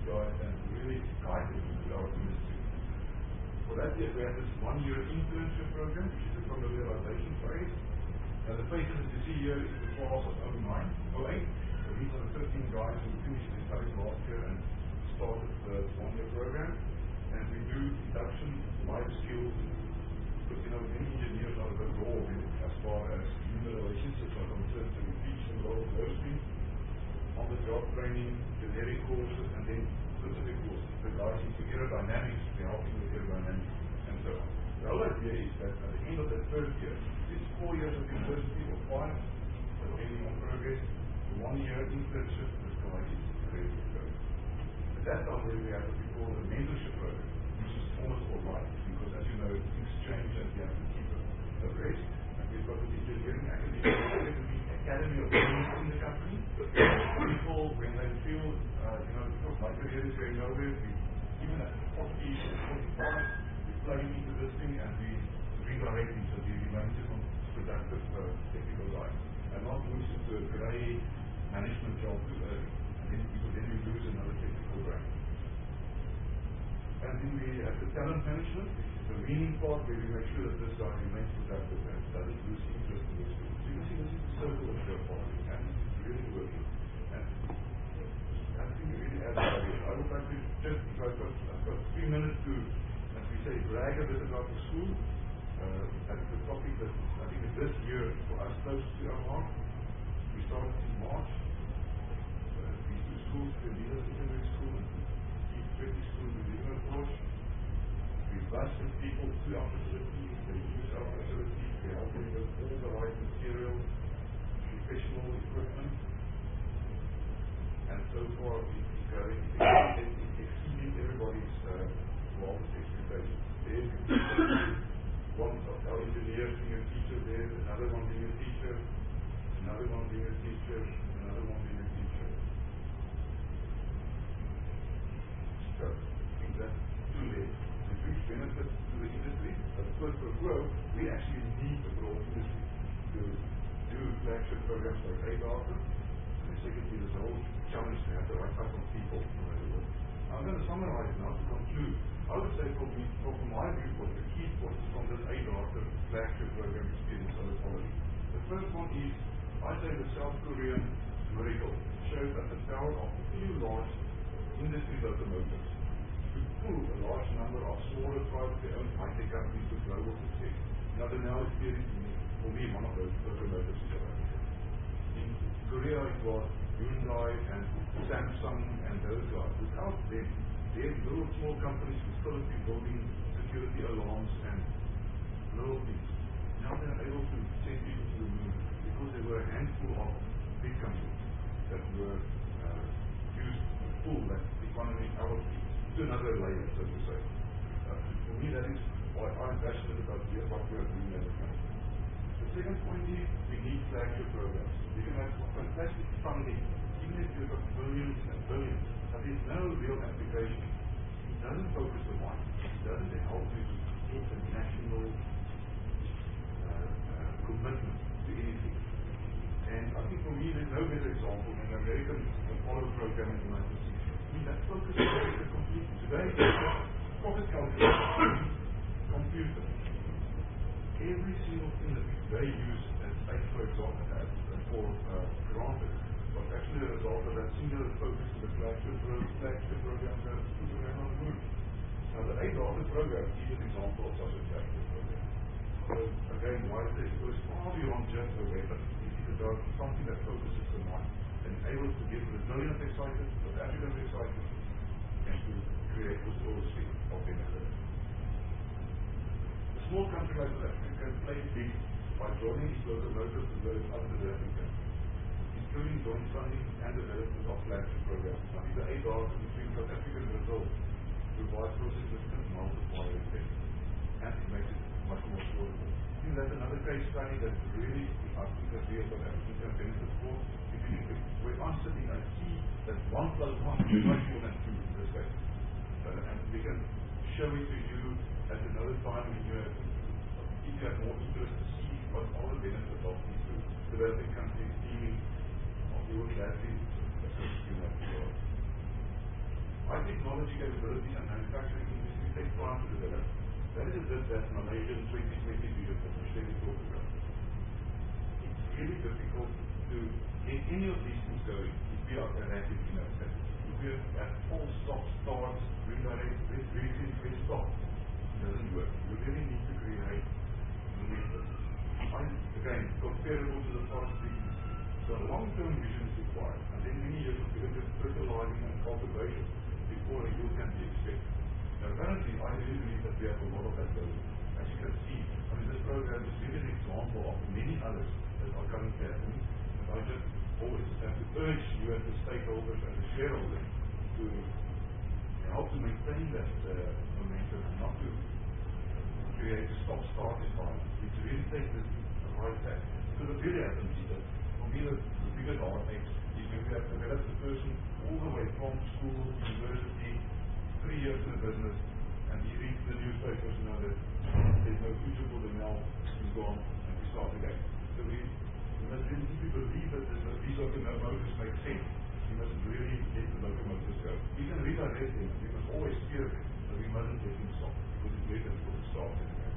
guys and really guide them into our industry. For that year, we have this one-year internship program, which is a familiarization phase. Now, the faces that you see here is the class of oh nine, oh eight. So these are the thirteen guys who finished their studies last year and started the one-year program. And we do induction, life skills, but you know, many engineers are a bit raw as far as human relationships are concerned, so we teach them all of those things. On-the-job training, generic courses, and then specific courses. The guys into aerodynamics, they're helping with aerodynamics, and so on. The whole idea is that at the end of the first year, it's four years of university or five, depending on progress, one year internship, this guy is ready to go. At that time, we have what we call the mentorship program, which is almost all right, because as you know, things change and you have to keep it abreast. And we've got the engineering academy, academy of learning in the company. People, when they feel, uh, you know, because my career is going nowhere, we, even at forty, forty-five, we plug into this thing and we redirect it so we remain a productive uh, technical life. And not lose into a grey management job too early. And then, because then we lose another technical brain. And then we have the talent management, which is the meaning part where we make sure that this guy remains productive and doesn't lose interest in the school. So you can see this is the circle of your quality and it's really working. And I think it really adds value. I would like to just, if I've got, I've got three minutes to, as we say, brag a bit about the school. Uh, that's the topic that I think is this year for us close to our heart. We started in March. Uh, these two schools, the Leader Secondary School and the British School, the Leader Course. We busted people to our facilities, they use our facilities, we help them with all the right material, professional equipment. And so far, it's going, it's exceeding everybody's uh, wildest expectations. There's one of our engineers being a teacher there, another one being a teacher, another one being a teacher, another one being a teacher. So, I think that's two layers. The huge benefit to the industry, but first for growth, we actually need a broad industry to do flagship programs like A D A R T A. And secondly, there's a whole challenge to have the right type of people available. I'm going to summarize now to conclude. I would say from, me, from my viewpoint, the key points from this A D A R T A flagship program experience on the quality. The first one is, I say the South Korean miracle shows that the power of a few large industry locomotives to pull a large number of smaller privately owned high-tech companies to global success. Now the now experience for me, one of those locomotives is South Africa. In Korea it was Hyundai and Samsung and those guys. Without them, they're little small companies who still have been building security alarms and little things. Now they're able to send people to the moon because there were a handful of big companies that were uh, used to pull that economy out to another layer, so to say. Uh, for me, that is why I'm passionate about here, what we are doing as a company. The second point is we need flagship programs. You can have fantastic funding, even if you've got billions and billions, but there's no real application. It doesn't focus the mind. It doesn't help you to support a national uh, uh, commitment to anything. And I think for me, there's no better example than the American Apollo program in the nineteen sixties. I mean, that focus on America completely. Today, profit calculation, computer. Every single thing that they use and take, for example, as for uh, granted, was actually a result of that singular focus in the flagship, flagship program that put the man on the moon. Now, the A D A R T A program is an example of such a flagship program. So, again, why is this? Because far beyond just a weapon. It is about something that focuses the mind and is able to get Brazilians excited, South Africans excited, and to create this policy of benefit. A small country like South Africa can play big by joining its locomotives to those other developing countries, including joint funding and development of flagship programs. I think the A D A R T A between South Africa and Brazil provides for a significant multiplier effect, and it makes it much more affordable. I think that's another case study that really, I think that we as South Africans can benefit for. If you think where I'm sitting, I see that one plus one is much more than two in this case. Uh, and we can show it to you at another time when you have, if you have more interest to see what all the benefits of these two developing countries teaming, or we would gladly assist you in that regard. high technology capability and manufacturing industry take time to develop. That is that, that Malaysian twenty twenty vision that Michelle talked about. It's really difficult to get any of these things going if we are erratic in our state. If we are at full stop, starts, redirect, redirect, restop, it doesn't work. You really need to create momentum. And again, comparable to the forestry, the long-term vision is required, and then many years of fertilizing and cultivation before a yield can be expected. Now, currently, I really believe that we have a lot of that going. As you can see, I mean, this program is really an example of many others that are currently happening, and I just always have to urge you as the stakeholders and the shareholders to help to maintain that uh, momentum and not to create a stop-start environment. We need to really take this right back. So the beauty happens is that, for me, the, the biggest advantage is when we have developed the person all the way from school, university, three years in the business, and he reads the newspapers and know that there's no future for the now, he's gone, and we start again. So we, we must really if we believe that this, these locomotives make sense. We must really let the locomotives go. We can redirect them, we must always steer them, but we mustn't let them stop, because it's very difficult to start them again.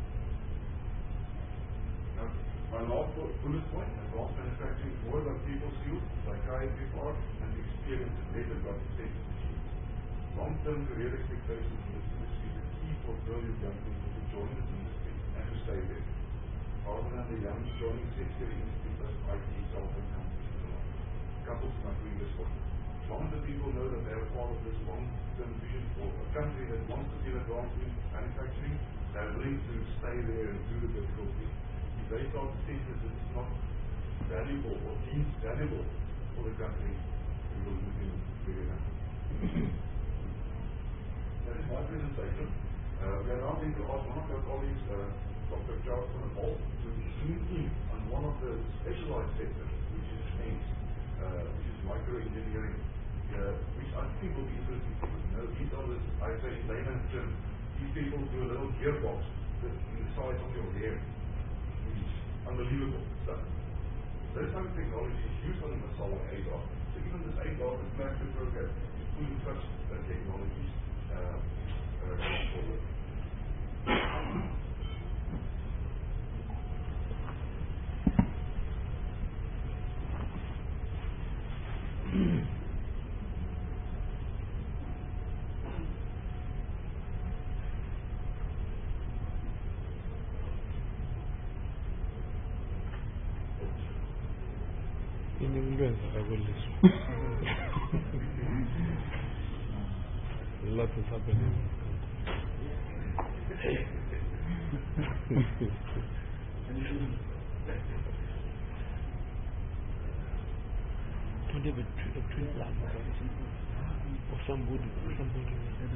Now, my last bullet point, advanced manufacturing is more about people skills, psychiatry part, and experience and method about extensive machines. Long-term career expectations in this industry is the key for brilliant young people to join this industry and to stay there. Rather than the young joining sector industry plus I T, software companies and the like. Coupled to my previous point. As long as the people know that they are part of this long-term vision for a country that wants to see advanced manufacturing, they are willing to stay there and do the difficult thing. If they start to think that this is not valuable or deemed valuable for the country, we will lose them very rapidly. That is my presentation. Uh, we are now going to ask one of our colleagues, uh, Doctor Charles van der Walt, to zoom in on one of the specialized sectors, which is M E S, uh, which is microengineering, uh, which I think will be interesting to you. Know, these are the, I say in layman's terms, these people do a little gearbox that in the size of your hair. Unbelievable stuff. This type of technology is used on the Masala A D A R. So even this A D A R, the flagship program, is fully touched the technologies uh, that are going forward. Ingenzeka kulizwe. A lot is happening. Don't have a twin plan or somebody, somebody.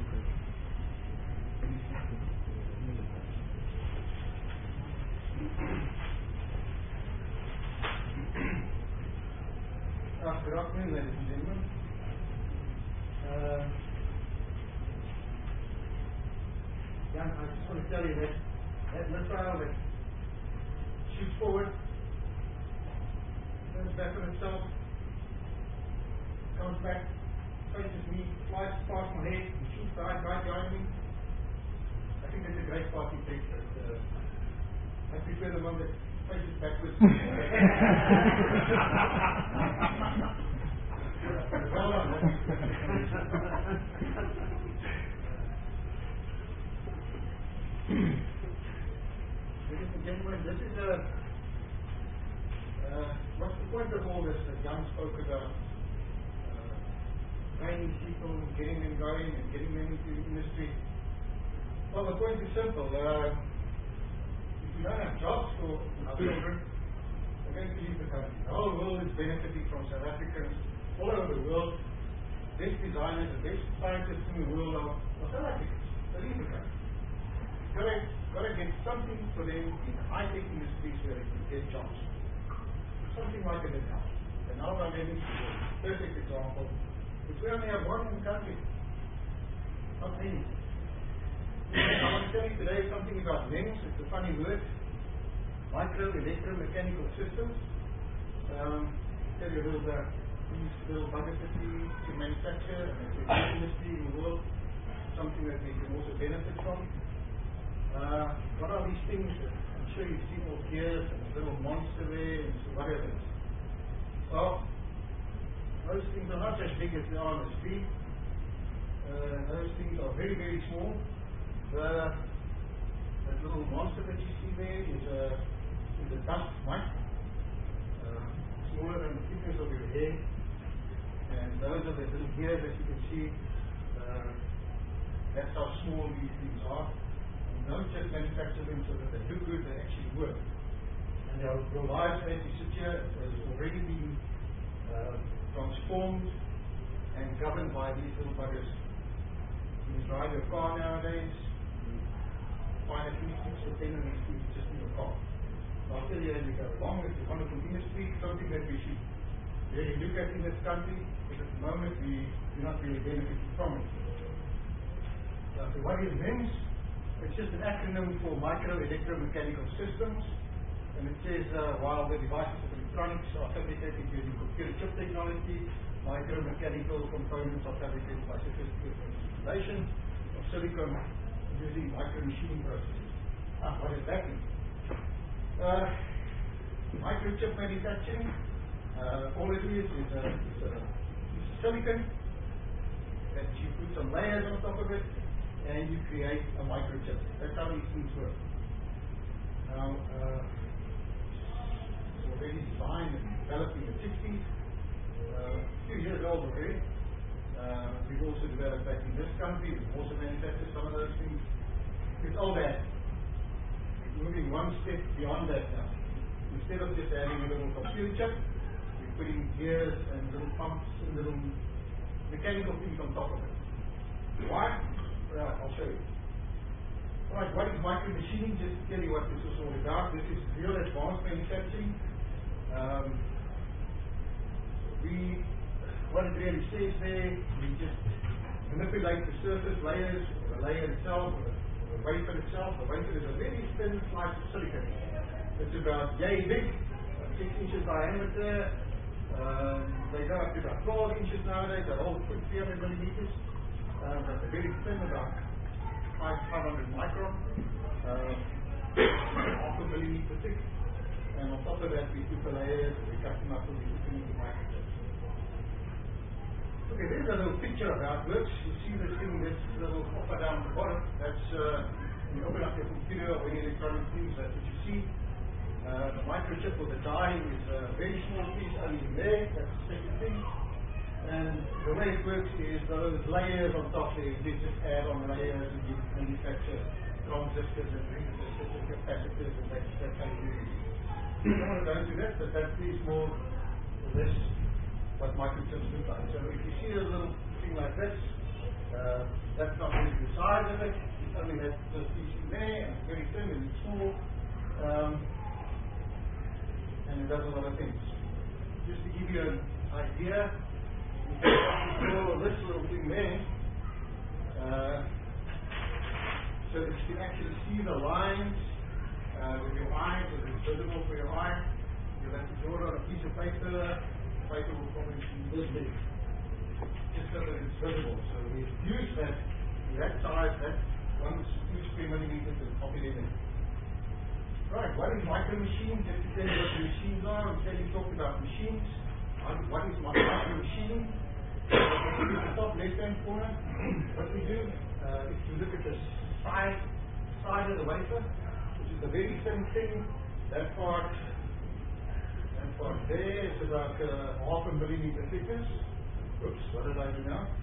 Uh, good afternoon, ladies and gentlemen. Uh, Jan, I just want to tell you that that missile that shoots forward, turns back on itself, comes back, faces me, flies past my head, and shoots right, right behind me. I think that's a great party trick, but uh, I prefer the one that faces backwards. Well done. Ladies and gentlemen, this is a uh, what's the point of all this that Jan spoke about? Uh, training people, getting them going and getting them into the industry. Well, the point is simple. Uh, if we don't have jobs for our children, they're going to leave the country. The whole world is benefiting from South Africans all over the world. Best designers, the best scientists in the world are, are South Africans. They leave the country. Got to, got to get something for them in high-tech industries where they can get jobs. Something like it now. And now I'm ready to a perfect example. But we only have one in the country. Not many. I want to tell you today something about M E M S. It's a funny word. Micro electromechanical systems. Um, tell you a little bit these little budgetary to manufacture and it's a industry in the world, something that we can also benefit from. Uh, what are these things? I'm sure you've seen all gears and a little monster there and so whatever. Well, those things are not as big as they are on the street. Uh, those things are very, very small. The, that little monster that you see there is a, is a dust mite, uh, smaller than the thickness of your hair. And those are the little gears that you can see. Uh, that's how small these things are. And don't just manufacture them so that they look good, they actually work. And our lives that you sit here has already been uh, transformed and governed by these little buggers. You drive your car nowadays, you find a few sticks or ten and it's just in your car. So I'll tell you as we go along, if you want to continue to speak, something that we should really look at in this country, because at the moment we do not really benefit from it. So what is MEMS? It's just an acronym for Micro Electromechanical Systems. And it says uh, while the devices of electronics are fabricated using computer chip technology, micromechanical components are fabricated by sophisticated installation of silicon using micro machining processes. Ah, what does that mean? Uh, microchip manufacturing, uh, all it is is a, is a piece of silicon that you put some layers on top of it and you create a microchip. That's how these things work. Now, uh, already designed and developed in the sixties, uh, a few years old already. Uh, we've also developed back in this country, we've also manufactured some of those things. It's all that. We're moving one step beyond that now. Instead of just having a little computer chip, we're putting gears and little pumps and little mechanical things on top of it. Why? Well, I'll show you. Alright, what is micro machining? Just to tell you what this is all about. This is real advanced manufacturing. Um, we, what it really says there, we just manipulate the surface layers, or the layer itself, or the, or the wafer itself. The wafer is a very thin slice of silicon. It's about yay big, about six inches diameter. Um, they go up to about twelve inches nowadays. They're all three hundred millimeters. Um, but they're very thin, about five hundred micron, um, half a millimeter thick. And on top of that, we put the layers, and we cut them up, and we put them into microchips. Okay, there's a little picture of how it works. You see this thing, this little hopper down the bottom. That's, uh, when you open up your computer or any electronic things, that's what you see. Uh, the microchip or the die is a very small piece only there. That's the second thing. And the way it works is those layers on top there, you just add on layers and you manufacture transistors and resistors and capacitors, and that's, that's how you do it. I don't want to go into that, but that is more or less what microchips look like. So if you see a little thing like this, uh, that's not really the size of it. It's only that little piece in there, and it's very thin and it's small, um, and it does a lot of things. Just to give you an idea, you can this little thing there, uh, so that you can actually see the lines uh, with your eye, so that it's visible for your eye. You'll have to draw it on a piece of paper. The paper will probably be this big, just so that it's visible. So we've used that, that size, that one two square millimeters, and copied it in. Right, what is micro machining? Just to tell you what the machines are, I'm telling you talked about machines. What is micro machining? In the top left-hand corner, what we do uh, is to look at the side side of the wafer, which is a very thin thing. That part, that part there is about uh, half a millimeter thickness. Oops, what did I do now?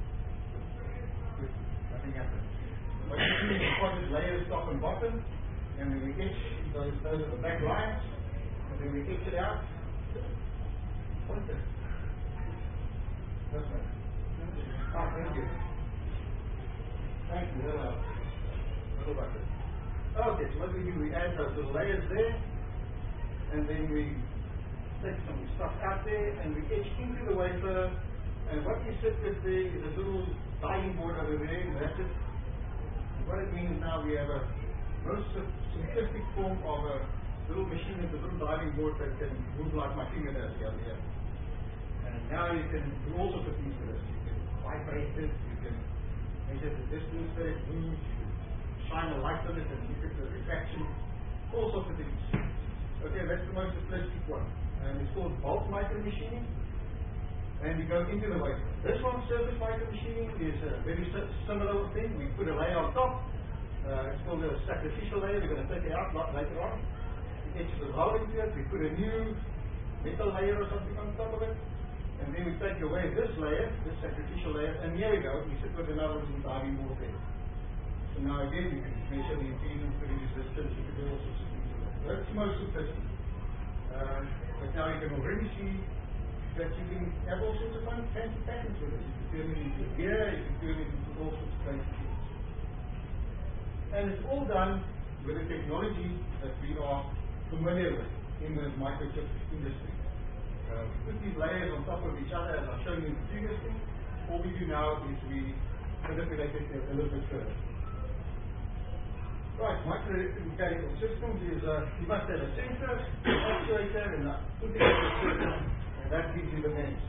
Nothing happened. What we do is deposit layers top and bottom, and then we etch those, those are the back lines, and then we etch it out. What is it? That's right. Oh, thank you. Thank you. Hello. Hello, Doctor. Okay, so what we do, we add those little layers there, and then we take some stuff out there, and we etch into the wafer, and what we sit with there is a little dyeing board over there, and that's it. And what it means now, we have a most simplistic form of a little machine with a little dyeing board that can move like my finger does here. And now you can do all sorts of things with this. You can vibrate it, you can measure the distance that it moves, you can shine a light on it and look at the refraction, all sorts of things. Okay, that's the most simplistic one. And it's called bulk micromachining. And we go into the wafer. This one, surface micromachining, is a very si- similar thing. We put a layer on top. Uh, it's called a sacrificial layer. We're going to take it out later on. We etch the hole into it. We put a new metal layer or something on top of it. And then we take away this layer, this sacrificial layer, and here we go. We should put another little diving board there. So now again, you can measure the impedance, the resistance, you can do all sorts of things with that. That's most simplistic. Uh, but now you can already see that you can have all sorts of fun, fancy patterns with it. You can turn it into gear, you can turn it into all sorts of fancy things. And it's all done with the technology that we are familiar with in the microchip industry. Uh, we put these layers on top of each other, as I've shown you in the previous thing. All we do now is we manipulate it a little bit further. Right, micro-mechanical systems is, uh, you must have a sensor, an actuator, and a put it in the system, and that gives you the names.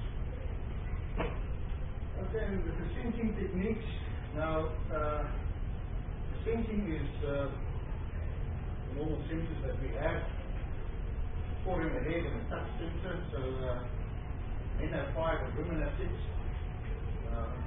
Okay, and with the sensing techniques, now, uh, the sensing is uh, the normal sensors that we have. Four in the head and a touch sensor, so uh, men have five and women have six. Uh,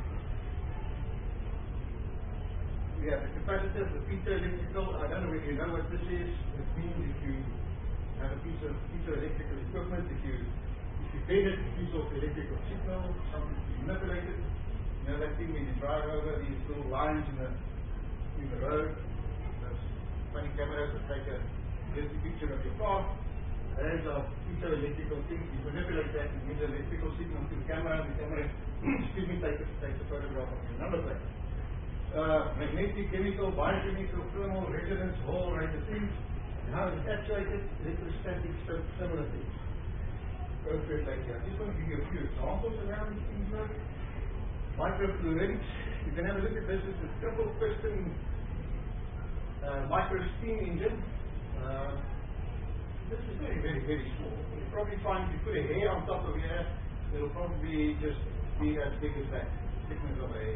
We have the capacitor, the piezoelectrical. I don't know if you know what this is. It means if you have a piece of piezoelectrical equipment, if you if you bend it, it gives off the electrical signal, something to be manipulated. You know that thing when you drive over these little lines in the in the road. Those funny cameras that take a get the picture of your car. There's a piezoelectrical thing. You manipulate that and give the electrical signal to the camera, and the camera excuse me, takes takes a photograph of your number plate. Uh, magnetic, chemical, biochemical, thermal, resonance, whole range of things. And how it's actuated, electrostatic, similar things. Go through it later. I just want to give you a few examples of how these things work. Microfluidics. You can have a look at this. It's a triple piston uh, micro steam engine. Uh, this is very, very, very small. You'll probably find if you put a hair on top of here, it'll probably just be as big as that, thickness of a hair.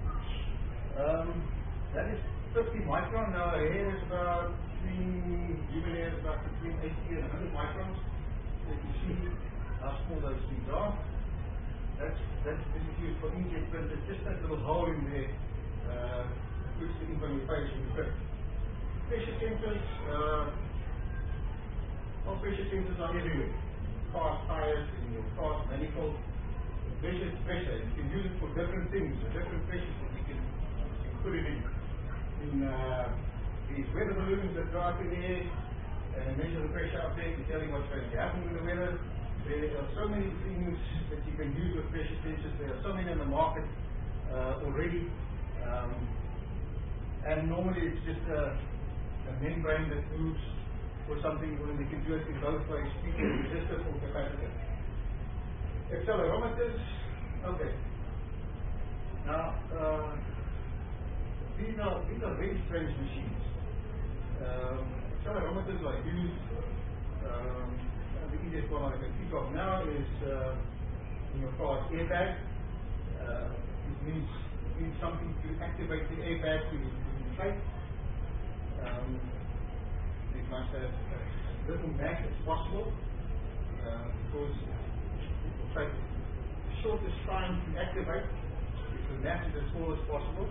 Um, that is fifty micron. Now a hair is about between, human hair is about between eighty and one hundred microns. So you can see how small those things are. That's, that's this is used for inkjet printers. Just that little hole in there uh, puts the ink on your face when you print. Pressure sensors. Uh, well, pressure sensors are everywhere. Cars, tires, in your car's manifold. Pressure is pressure. You can use it for different things, for different pressures that you can put it in, in uh, these weather balloons that go up in the air and measure the pressure up there to tell you what's going to happen with the weather. There are so many things that you can use with pressure sensors. There are so many in the market uh, already. Um, and normally it's just a, a membrane that moves or something, when they can do it in both ways, either resistor or capacitor. Accelerometers. Okay. Now, uh, These are, these are very strange machines. Um, accelerometers are used, um, the easiest one I can think of now is uh, in your car's airbag. Uh, it needs, it needs something to activate the airbag to, to inflate. Um, it must have as little mass as possible uh, because it will take the shortest time to activate if the mass is as small as possible.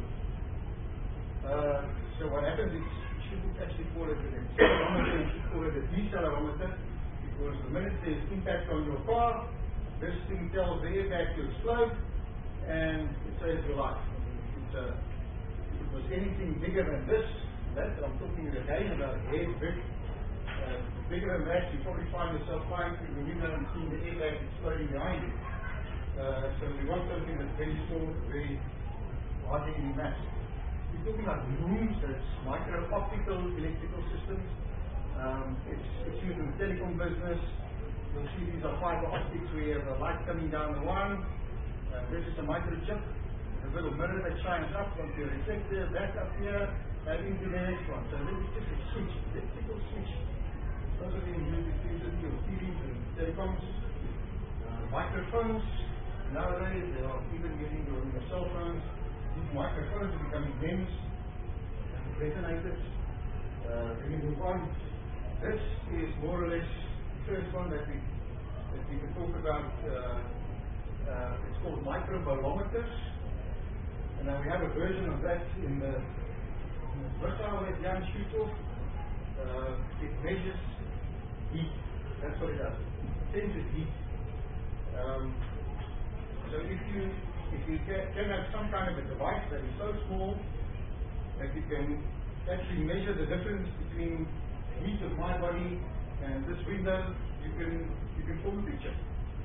Uh, so what happens is, you shouldn't actually call it an accelerometer, you should call it a decelerometer, because the minute there's impact on your car, this thing tells the airbag to explode, and it saves your life. It's, uh, if it was anything bigger than this, that I'm talking again about head big, uh, bigger than that, you probably find yourself flying through the window and seeing the airbag exploding behind you. Uh, so we want something that's very small, very hardly any mass. We're talking about looms, that's micro-optical electrical systems. Um, it's, it's used in the telecom business. You'll see these are fiber optics where you have a light coming down the line. Uh, this is a microchip, a little mirror that shines up onto your reflector, back up here, and into the next one. So this is just a switch, electrical switch. Those are being used in your T Vs and telecoms. Uh, microphones. Nowadays, they are even getting your, your cell phones. These microphones are becoming MEMS and resonators. Uh, then we move on. This is more or less the first one that we that we can talk about. Uh, uh, it's called microbolometers. And now we have a version of that in the Bristol that Jan shoots off. Uh, it measures heat. That's what it does. It senses heat. Um, so if you if you can, can have some kind of a device that is so small that you can actually measure the difference between the heat of my body and this window, you can you can form a picture.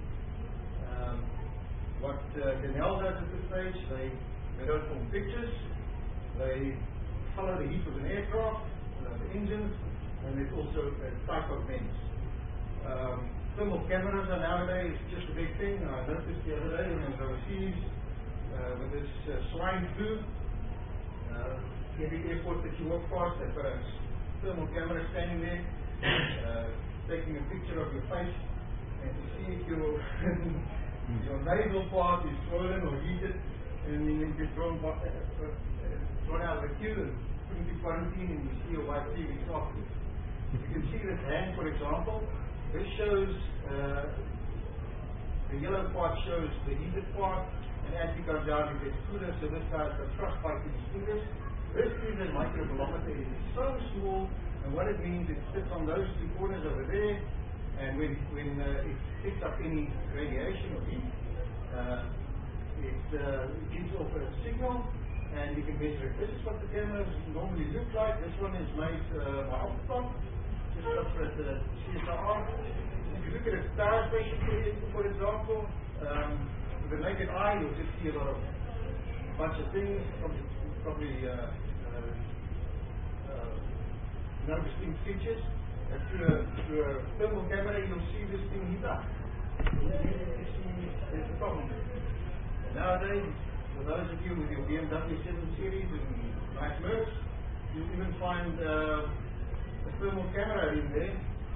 Um, what uh, Denel does at this stage, they they don't form pictures. They follow the heat of an aircraft, uh, the engines, and there's also a type of lens. Um, thermal cameras are nowadays just a big thing. I noticed the other day when I was overseas uh, with this uh, swine flu. Uh, every airport that you walk past, they've got a thermal camera standing there, uh, taking a picture of your face, and to see if your your nasal part is swollen or heated, and then you get thrown, uh, uh, thrown out of the queue and put into quarantine, and you see your wife leaving afterwards. You can see this hand, for example. This shows, uh, the yellow part shows the heated part, and as you go down it gets cooler, so this guy's got frostbite in his fingers. This is a microbolometer. It is so small, and what it means, it sits on those two corners over there, and when, when uh, it picks up any radiation or heat, uh, it, uh, it gives off a signal, and you can measure it. This is what the cameras normally look like. This one is made uh, by Opticom. Just up at the C S R. If you look at a power station, for example, um, with the naked eye, you'll just see a lot of a bunch of things, probably, probably uh, uh, uh, no distinct features. And through a, through a thermal camera, you'll see this thing heat up. You see there's a problem. And nowadays, for those of you with your B M W seven series and nice Mercs, you even find uh, a thermal camera in there.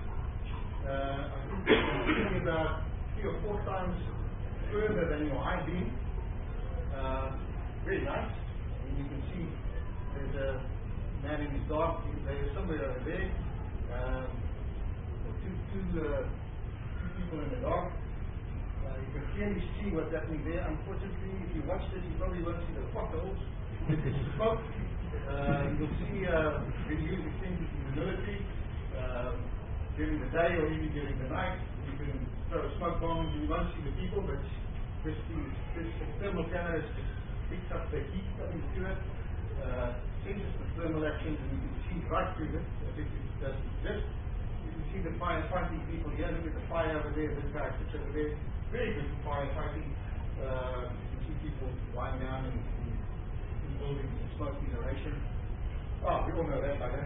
Uh, I think it's about three or four times further than your eye beam. Uh, very nice. And you can see there's a man in his dark. There's somewhere over there. Um, two, two, uh, two people in the dark. Uh, you can clearly see what's happening there. Unfortunately, if you watch this, you probably won't see the potholes. It's smoke. Uh, you'll see uh, when you use extended in the military uh, during the day or even during the night. You can throw smoke bombs. You won't see the people, but this, this thermal camera picks up the heat coming through it. Uh, changes the thermal actions, and you can see right through it. As if it does this. You can see the firefighting people here. Look at the fire over there. This guy sits over there. Very good for firefighting. Uh, you can see people lying down in, in, in buildings and smoke inhalation. Oh, we all know that by that.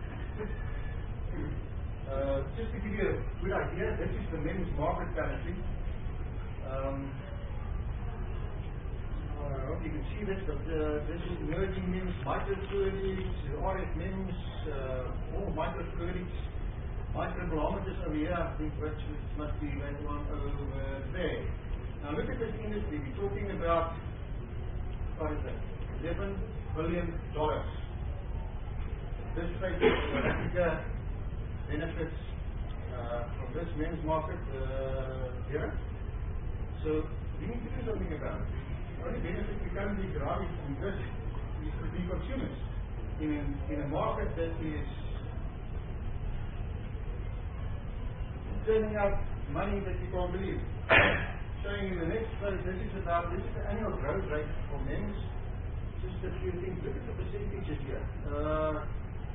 uh, just to give you a good idea, this is the MEMS market currently. Um, I hope you can see this, but uh, this is emerging MEMS, microfluidics, R F MEMS, uh, all microfluidics, microbolometers over here. I think which must be that one over there. Now look at this industry. We're talking about, what is that, eleven billion dollars. This place in South Africa benefits uh, from this MEMS market uh, here. So we need to do something about it. The only benefit we currently derive from this is to be consumers in a, in a market that is turning out money that you can't believe. Showing you the next slide, this is about, this is the annual growth rate for MEMS. Just a few things, look at the percentages here. Uh,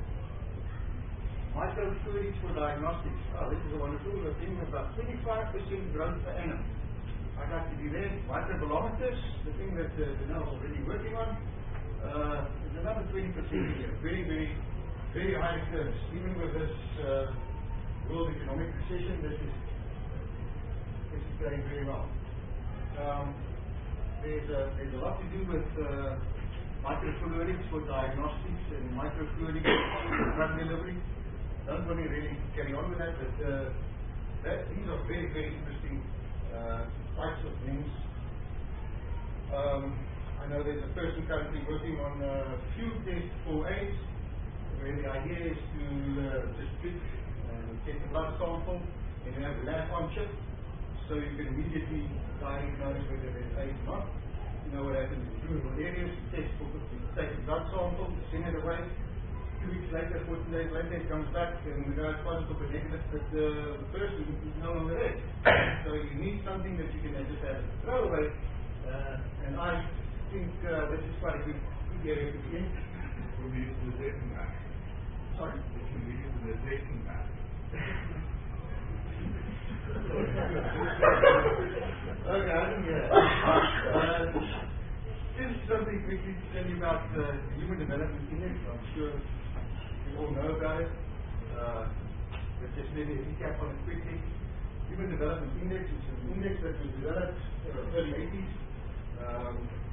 Microfluidics for diagnostics. Oh, this is a wonderful thing, about twenty-five percent growth per annum. I'd like to be there. Microbolometers, the thing that uh, Denel is already working on, uh, is another twenty percent here. Very, very, very high returns. Even with this uh, world economic recession, this is, this is going very well. Um, there's, a, there's a lot to do with uh, microfluidics for diagnostics and microfluidics for drug delivery. Don't want to really carry on with that, but uh, that, these are very, very interesting uh, types of things. Um, I know there's a person currently working on a field test for AIDS, where the idea is to uh, just pick and get the blood sample and you have a lab on chip, so you can immediately diagnose whether there's AIDS or not. You know what happens in rural areas, you test for, you take a blood sample, you send it away. Two weeks later, fourteen days later, it comes back and the guy's positive or negative, but uh, the person is no longer there. So you need something that you can just have a throwaway. Uh, and I think uh, this is quite a good, good area to be in. We'll be using the dating map. Sorry? It can be using the dating map. Okay, I think yeah. Uh, just something quickly to tell you about the uh, Human Development Index. I'm sure you all know about it. Uh, but just maybe a recap on it quickly. Human Development Index is an index that was developed in the early eighties um,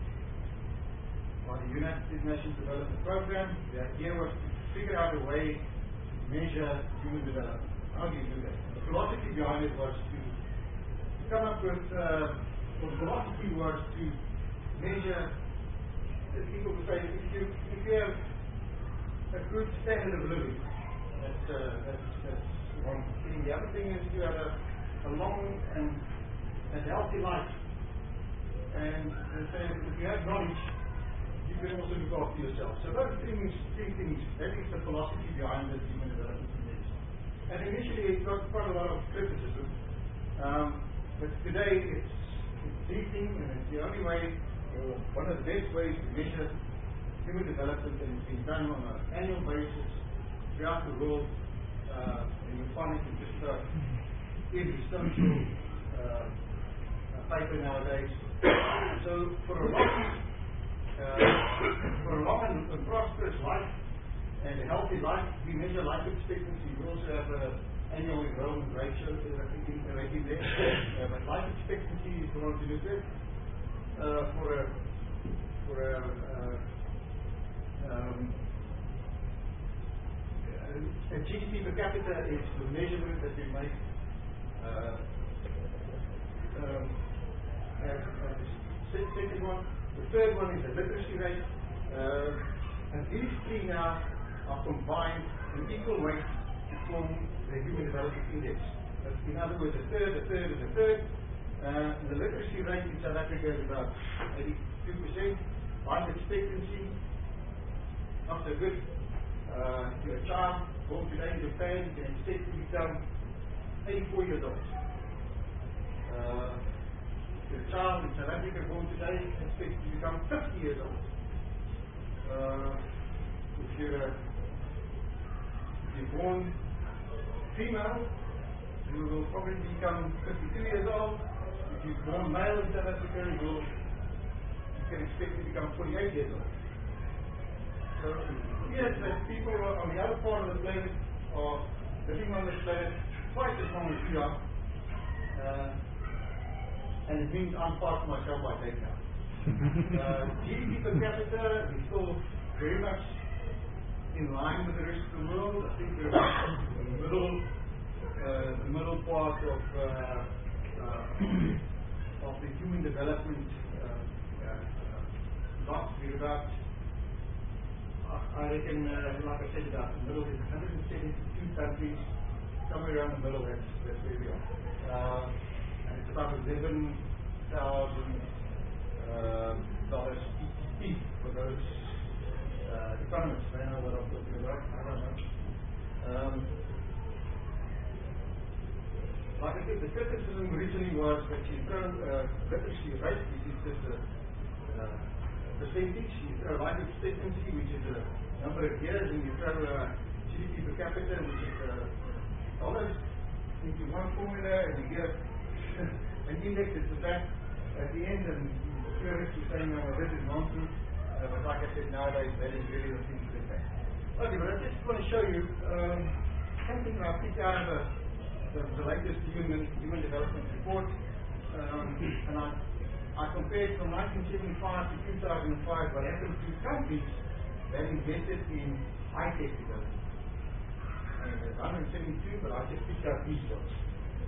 by the United Nations Development Program. The idea was to figure out a way to measure human development. How do you do that? The philosophy behind it was to come up with, uh, well, the philosophy was to measure, that people would say, if you, if you have a good standard of living, that's, uh, that's, that's one thing. The other thing is you have a, a long and, and healthy life. And they say, if you have knowledge, you can also look after yourself. So those things, three things, that is the philosophy behind the Human Development Index. And initially it got quite a lot of criticism, um, but today it's, it's the thing, and it's the only way, or one of the best ways to measure human development, and it's been done on an annual basis throughout the world. Uh, and you find it in just about every social uh, paper nowadays. So for a long, uh, for a long and, and prosperous life and a healthy life, we measure life expectancy. We also have an annual enrollment ratio uh, in, uh, in there. Uh, but life expectancy is the one to look at uh, for a for a uh, um, uh, G D P per capita is the measurement that we make. Uh, um, as, as the second one. The third one is the literacy rate. Uh, and these three now are combined in equal weight to form the Human Development Index. That's, in other words, a third, a third, and a third. Uh, the literacy rate in South Africa is about eighty-two percent. Life expectancy, not so good. Uh, if you're a child born today in Japan, you can expect to become eighty-four years old. Uh, if you're a child in South Africa born today, you can expect to become fifty years old. Uh, if you're a, if you're born female, you will probably become fifty-two years old. If you're born male in South Africa, you will you can expect to become forty-eight years old. So yes, that people on the other part of the planet are living on this planet twice as long as we are. Uh, and it means I'm past myself by date now. uh, G D P per capita is still very much in line with the rest of the world. I think we're in the middle, uh, the middle part of uh, uh, of the human development uh, uh, lot. We're about, uh, I reckon, uh, like I said, about the middle. There's one hundred seventy-two countries, somewhere around the middle. That's that's where we are. Uh, and it's about eleven thousand uh, dollars P P P for those uh, economists. They know what I'm talking about. I don't know. Um, like I said, the criticism originally was that you throw uh, literacy rate, which is just a uh, percentage. You throw life expectancy, which is a number of years, and you throw uh, G D P per capita, which is uh, dollars, into one formula, and you get an index that's the back at the end, and the theorists are saying, oh, this is nonsense. Uh, but like I said, nowadays, that is really the thing to look at. Okay, but I just want to show you um, something I picked out of a, the, the latest human, human development report. Um, and I, I compared from nineteen seventy-five to two thousand five what happened to countries that invested in high-tech development. And there's one hundred seventy-two, but I just picked out these ones.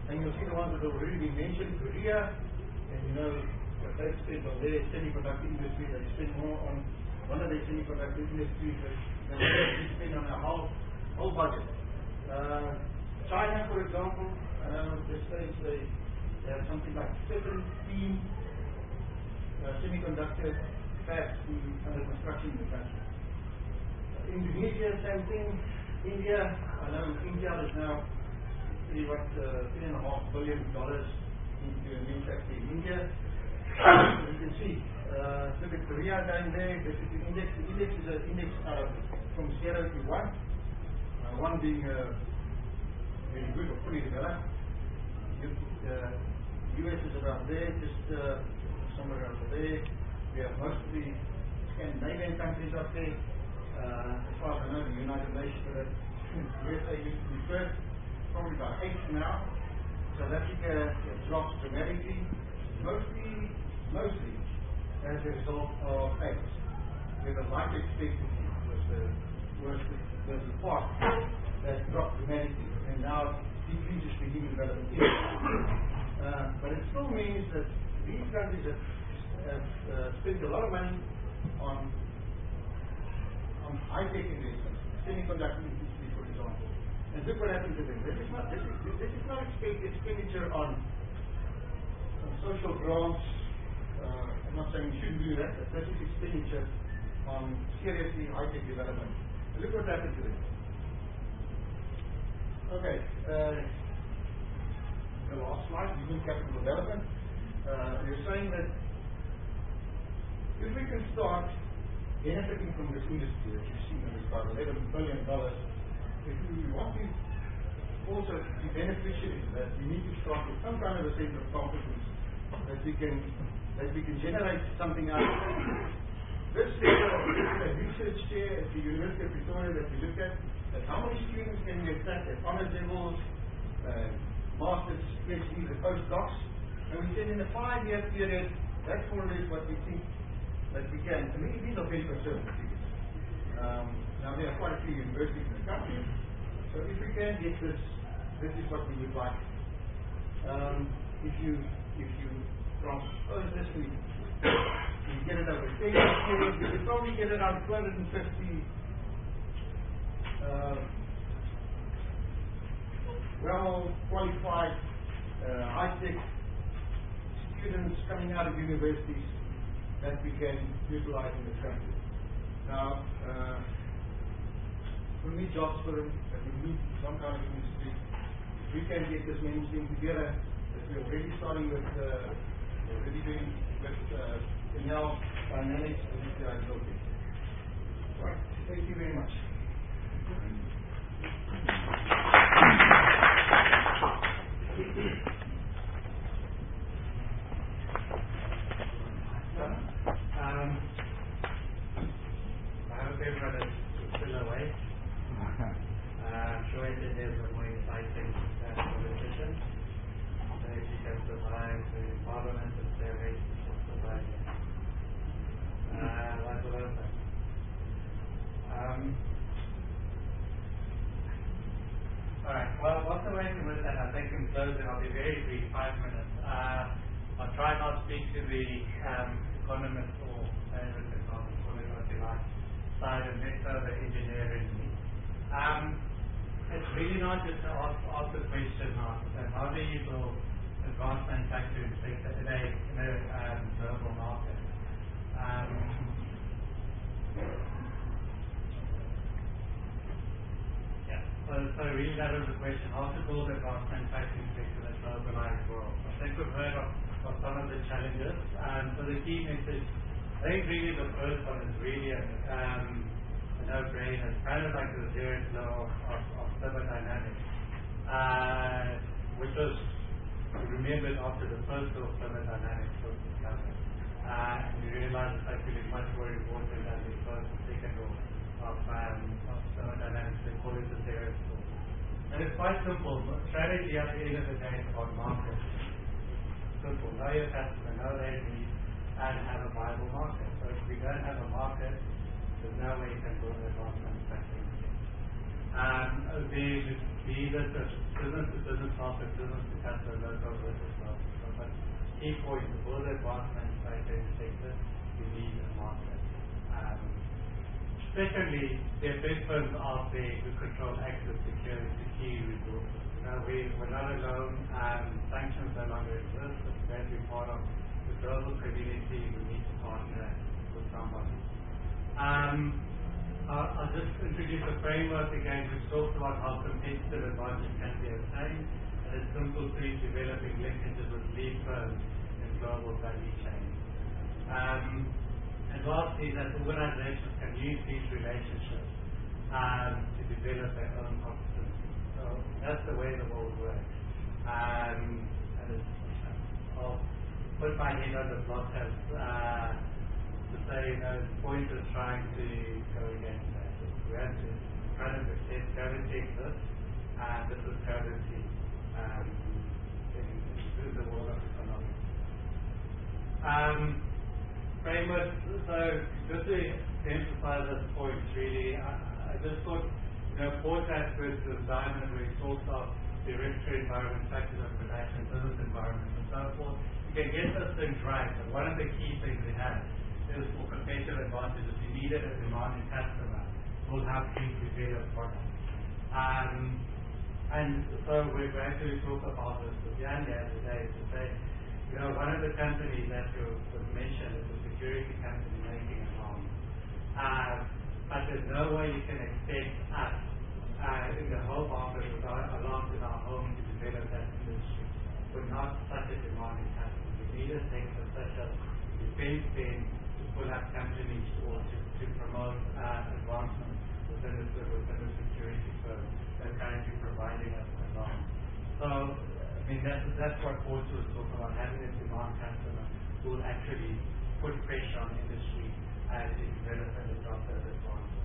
And you'll see the ones that have already been mentioned, Korea, and you know what they've spent on their semiconductor industry. They spend more on one of their semiconductor industries than than they spend on our whole, whole budget. Uh, China, for example, uh, at this stage they, they have something like seventeen uh, semiconductor fabs in, under construction in the country. Uh, Indonesia, same thing. India, I know India is now pretty much uh, three and a half billion dollars into a new factory in India. As you can see, uh, look at Korea down there. This is the index. The index is an index out of from zero to one. Uh, one being uh, very good or fully developed. You, uh, U S is around there, just uh, somewhere over there. We have most of the Scandinavian countries up there. Uh, as far as I know, the United Nations, but U S A used to be first, probably about eight now. South Africa uh, drops dramatically, mostly, mostly as a result of AIDS, where the life expectancy was the was the, was the part that dropped dramatically, and now decreases the human development index. Uh, but it still means that these countries have, have uh, spent a lot of money on on high-tech investments, semiconductor industry, for example. And look what happened to them. This is not this is this is not expenditure on, on social grants. Uh, I'm not saying you shouldn't do that, but this is expenditure on seriously high-tech development. And look what happened to them. Okay. Uh, the last slide, human capital development. Uh, we're saying that if we can start benefiting from this industry that you've seen, is about eleven billion dollars. If we want to also be beneficiaries of that, we need to start with some kind of a sense of competence that we can that we can generate something out of it. This is a research chair at the University of Pretoria that we looked at, that how many students can we attract at honours levels, uh, masters, PhDs, and postdocs, and we said in a five-year period, that's more or less what we think that we can. I mean, these are very conservative figures. Um, now, there are quite a few universities in the country, so if we can get this, this is what we would like. Um, if you if you transpose this, we, we get it over ten years, we could probably get around two hundred fifty uh, well-qualified, uh, high-tech students coming out of universities that we can utilize in this country. Now, uh, we need jobs for them, that we need some kind of industry. If we can get this mainstream together, that we're already starting with, uh, we're already doing with uh, Enel Dynamics, and this is the ideal thing. Right, thank you very much. Um, I have a paper that's still away. Uh, showing that there's a more exciting uh, conversation. So if you can survive the parliament and stay away, you can survive. Uh, like the other thing. Um, Alright, well, what's the way to with that? I think in closing, I'll be very brief, five minutes. Uh, I'll try not to speak to the um, economist or management economist, call it what you like, side and mix over engineering. Um, it's really not just to ask, ask the question now, that how do you build advanced manufacturing sector in a, in a um, global market? Um, yeah, so, so really that is the question, how to build advanced manufacturing sector in a globalized world. I think we've heard of of some of the challenges. Um, so the key message, I think really the first one is really a, um, a no-brainer. It's kind of like the Zer's law of, of, of thermodynamics, uh, which was remembered after the first law of thermodynamics was discovered. Uh, and we realized it's actually much more important than the first and second law of, um, of thermodynamics. They call it the Zer's law. And it's quite simple. Strategy at the end of the day is about markets. Simple. Know your customer, know their needs, and have a viable market. So if we don't have a market, there's no way you can build advanced manufacturing. Um, the, the, the business-to-business market, business to customer, local versus local. But key point, to build the advanced manufacturing sector, you need a market. Um, secondly, there are big firms out there who control access to key, to key resources. You know, we, we're not alone. Um, sanctions no longer exist. It's going to be part of the global community. We need to partner with somebody. Um, I'll, I'll just introduce a framework again which talks about how competitive advantage can be obtained, and it's simple to developing linkages with lead firms in global value chains. Um, and lastly, that organizations can use these relationships um, to develop their own competency. So that's the way the world works. Um, and it's, I'll put my head on the block as uh, to say, you know, the point is trying to go against that. We have to kind of accept gravity exists, and this is gravity um, in, in the world of economics. Um, framework, so just to emphasize this point, really, I, I just thought, you know, Port Asper's this diamond where he talks of the regulatory environment, factors of production, business environment, and so forth. You can get those things right, but one of the key things we have is for competitive advantages. You need a demanding customer will help you develop products. Um, and so we're going to talk about this with Jan today to say, you know, one of the companies that you was mentioned is a security company making alarms. Uh, but there's no way you can expect us uh, in the whole market with our alarms in our home to develop that industry. We're not such a demanding customer. We need a sector such as defense spend to pull up companies or to, to promote uh, advancement within the, within the security firm that are currently providing us alarms. So, I mean, that's, that's what Porto was talking about, having a demand customer who will actually put pressure on industry uh, to develop and adopt those advances.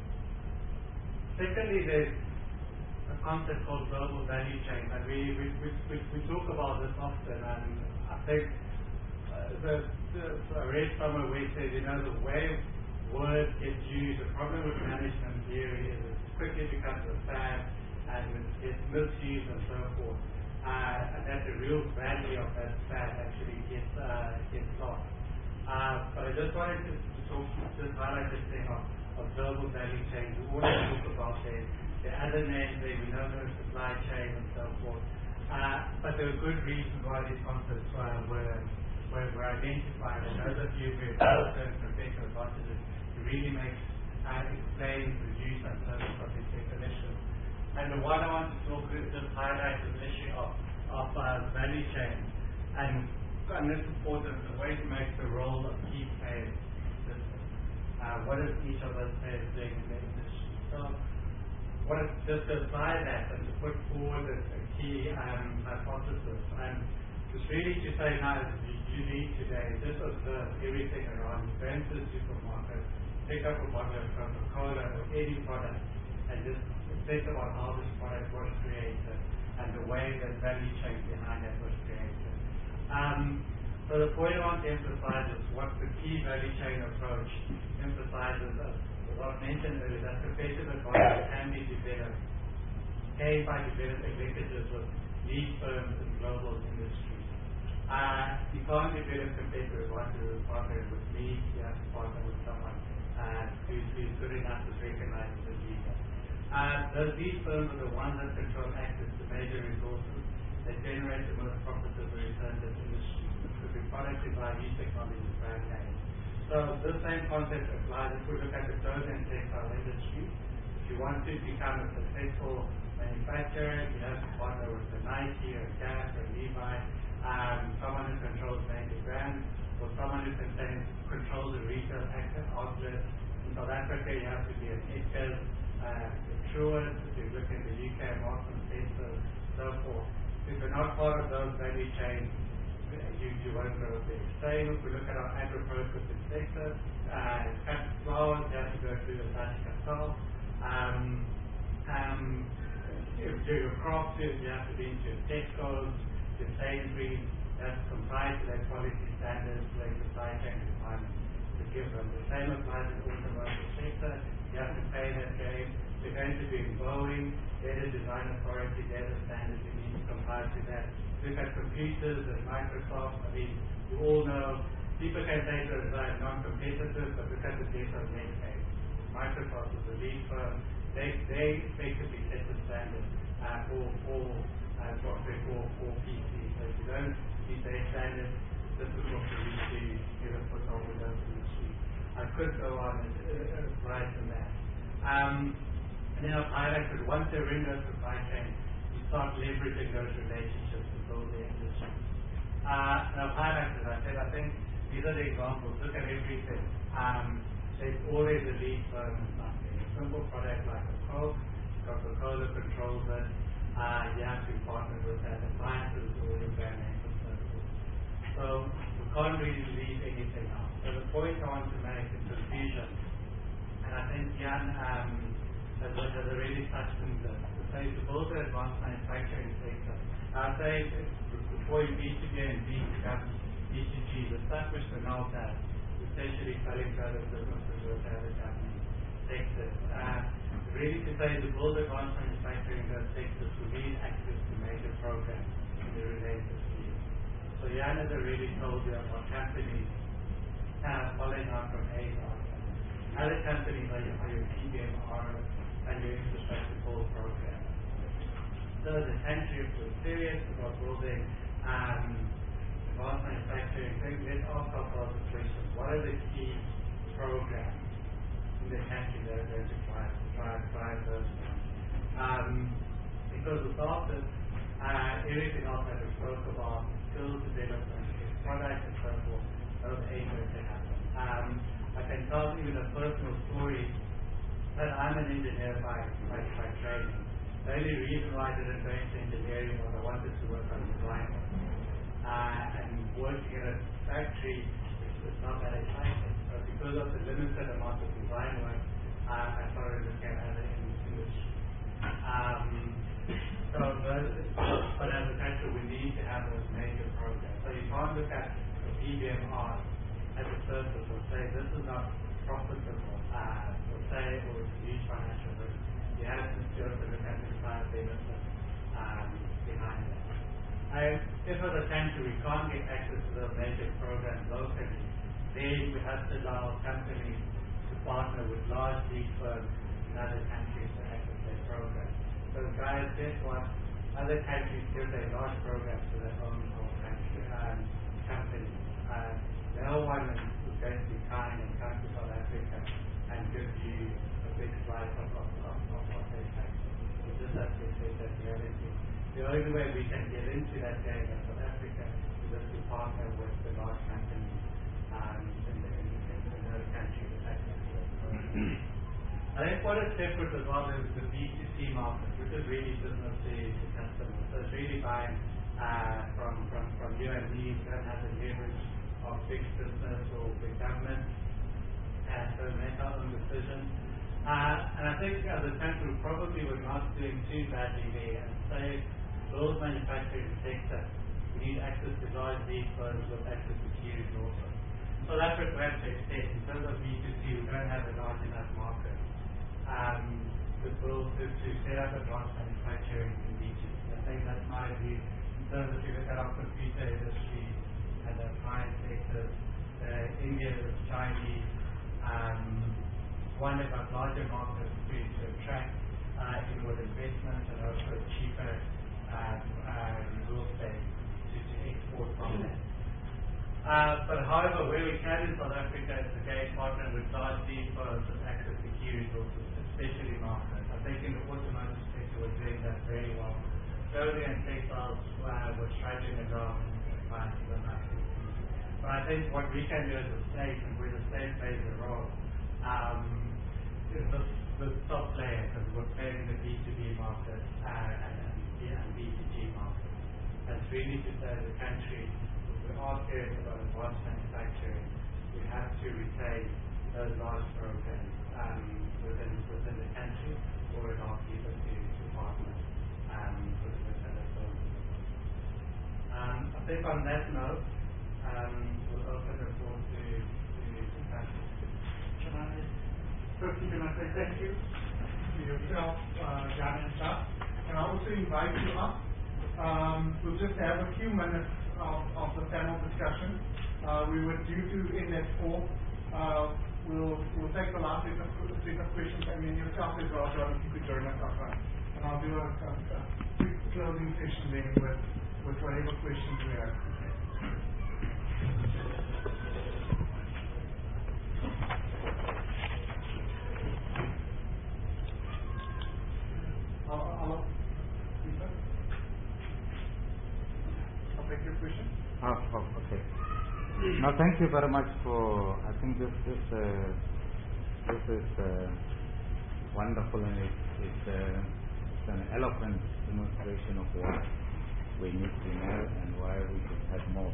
Secondly, there's a concept called global value chain, and we, we, we, we, we talk about this often, and I think uh, the, the, I read somewhere where it says, you know, the way words get used, the problem with management theory is it quickly becomes a fad, and it gets misused and so forth, uh, and that the real value of that fad actually gets, uh, gets lost. Uh, but I just wanted to, to talk, just highlight this thing of, of global value chain. We always talk about the, the other names there, we know the supply chain and so forth. Uh, but there are good reasons why these concepts uh, were, were, were identified, and those of you who have certain competitive advantages, it really makes, uh, explains, reduce, and service of these definitions. And the one I want to talk just highlight is the issue of, of uh, value chain. And And this is important, the way to make the role of key players consistent. Uh, what is each of those players doing in the industry? So, what is, just to apply that and to put forward a, a key um, hypothesis. And it's really to say now, you need today, just observe everything around. Go into the supermarket, pick up a bottle of Coca-Cola or any product, and just think about how this product was created and the way that value chain behind that was created. Um, so the point I want to emphasize is what the key value chain approach emphasizes, as was mentioned earlier, that competitive advantage can be developed, A, by developing linkages with lead firms in global industries. Uh, you can't develop competitive advantage with partnering with leads, you have to partner with someone uh, who's, who's good enough to recognize the leader. Uh, those lead firms are the ones that control access to major resources that generate the most profitable returns in industry. This could be product design, new technology, brand names. So this same concept applies if we look at the clothing and textile industry. If you want to become a successful manufacturer, you have to partner with a Nike, or a Gap, or a Levi, um, someone who controls major brands, or someone who contains, controls the retail outlets. In South Africa, you have to be an Edgars, uh, Truworths. If you look at the U K, Marks and Spencer, so forth. If you're not part of those value chains, you, you won't grow there. Same if we look at our agro-processing sector, uh, cut flowers, you have to go through the Dutch cartel. Um, um, if you're your crops, you have to be into your Tesco's, your Sainsbury's, you have to comply to their quality standards, their supply chain requirements to give them. The same applies in the automotive sector. You have to play that game. You're going to be in Boeing, they're the design authority, they're the standards, you need to comply to that. Look at computers and Microsoft. I mean, you all know, people can say that they're non-competitive, but look at the death of Netscape. Microsoft is the lead firm. They, they effectively set the standard uh, for, for uh, software for, for P C. So if you don't meet their standards, it's difficult for you to get a foothold in those industries. I could go on and uh, right from that. Um, and then I've highlighted once they're in those supply chain, you start leveraging those relationships to build the industry. Uh, and I've highlighted, I said, I think these are the examples. Look at everything. Um, there's always a lead firm in something. A simple product like a Coke, Coca-Cola controls it. Uh, you have to partner with that. Appliances or environmental services. So we can't really leave anything out. So the point I want to make is confusion. And I think Jan um, has, has already touched on this. To say to build the advanced manufacturing sector, I'd say before you B two B and B becomes B two G, the stuff which the N O L does, especially selling to other businesses or to other government sectors. Uh, really to say to build advanced manufacturing in those sectors, we need access to major programs in the related fields. So Jan has already told you about companies uh, following on from A S O. Other companies are your, are your P B M R and your infrastructure build programs. So the country, if we're serious about building um, advanced manufacturing, let's ask ourselves the question, what are the key programs in the country that are going to drive, drive, drive those things? Um, because without this, uh, everything else that we spoke about, skills development, products and so forth, those ain't going to happen. Um, I can tell even a personal story that I'm an engineer by, by, by training. The only reason why I didn't go into engineering was I wanted to work on design. Uh, and working in a factory is not that exciting. But because of the limited amount of design work, uh, I started looking at other industries. Um, so, those, but as a country, we need to have those major programs. So you can't look at the P B M R as a surface or say this is not profitable, uh, or say, or it's a huge financial risk. You have to go to look at the entire benefit um, behind that. I, if as a country we can't get access to those major programs locally, then we have to allow companies to partner with large lead firms in other countries to access their programs. So guys, guess what? Other countries give their large programs to their own home country um, companies. Uh, no one is going to be kind and come to South Africa and give you a big slice of, of, of, of what they take. We just have to accept that reality. The only way we can get into that game in South Africa is just to partner with the large companies um, in, the, in, in, in those countries that access to those programs. I think what is separate as well is the B two C market, which is really business to, to customers. So it's really buying uh, from, from, from you and me. We don't have the leverage of big business or big government. Uh, so make our own decisions. Uh, and I think as a country, we probably were not doing too badly there. And say, build manufacturing sector, we need access to large lead firms with access to key resources. So that's what we have to extend. In terms of B two C, we don't have a large enough market um, to build, to, to set up advanced manufacturing in B two C. I think that's my view. In terms of if you look at our computer industry and the appliance sector, uh, India, Chinese, um, one of our larger markets to, to attract uh, inward investment and also cheaper uh, uh, resource base to, to export from that. Uh, but however, where we can in South Africa is again partner with large lead firms with access to key resources, especially markets. I think in the automotive sector we're doing that very well. Clothing and textiles uh, we're struggling as well in appliances and that. But I think what we can do as a state, and where the state plays a role, um, is the, the top player, because we're playing the B two B market uh, and, and, and B two G market. That's really to say as a country, if we are serious about advanced manufacturing, we have to retain those large programs um, within, within the country, or allow people to, to partner um, with, with other firms. Um, I think on that note, um, we'll open the floor to, to discussion. Can I, firstly, can I say thank you to yourself, uh, Jan and Saf? And I also invite you up. Um, just have a few minutes of, of the panel discussion. Uh, we were due to end at four. Uh, we'll, we'll take the last set of, set of questions, and then yourself as well, John, if you could join us up front. And I'll do a, a, a quick closing session then with, with whatever questions we have. I'll, I'll, I'll take your question. Oh, oh, okay. No, thank you very much for. I think this this uh, this is uh, wonderful, and it's it's, uh, it's an eloquent demonstration of what we need to know and why we should have more.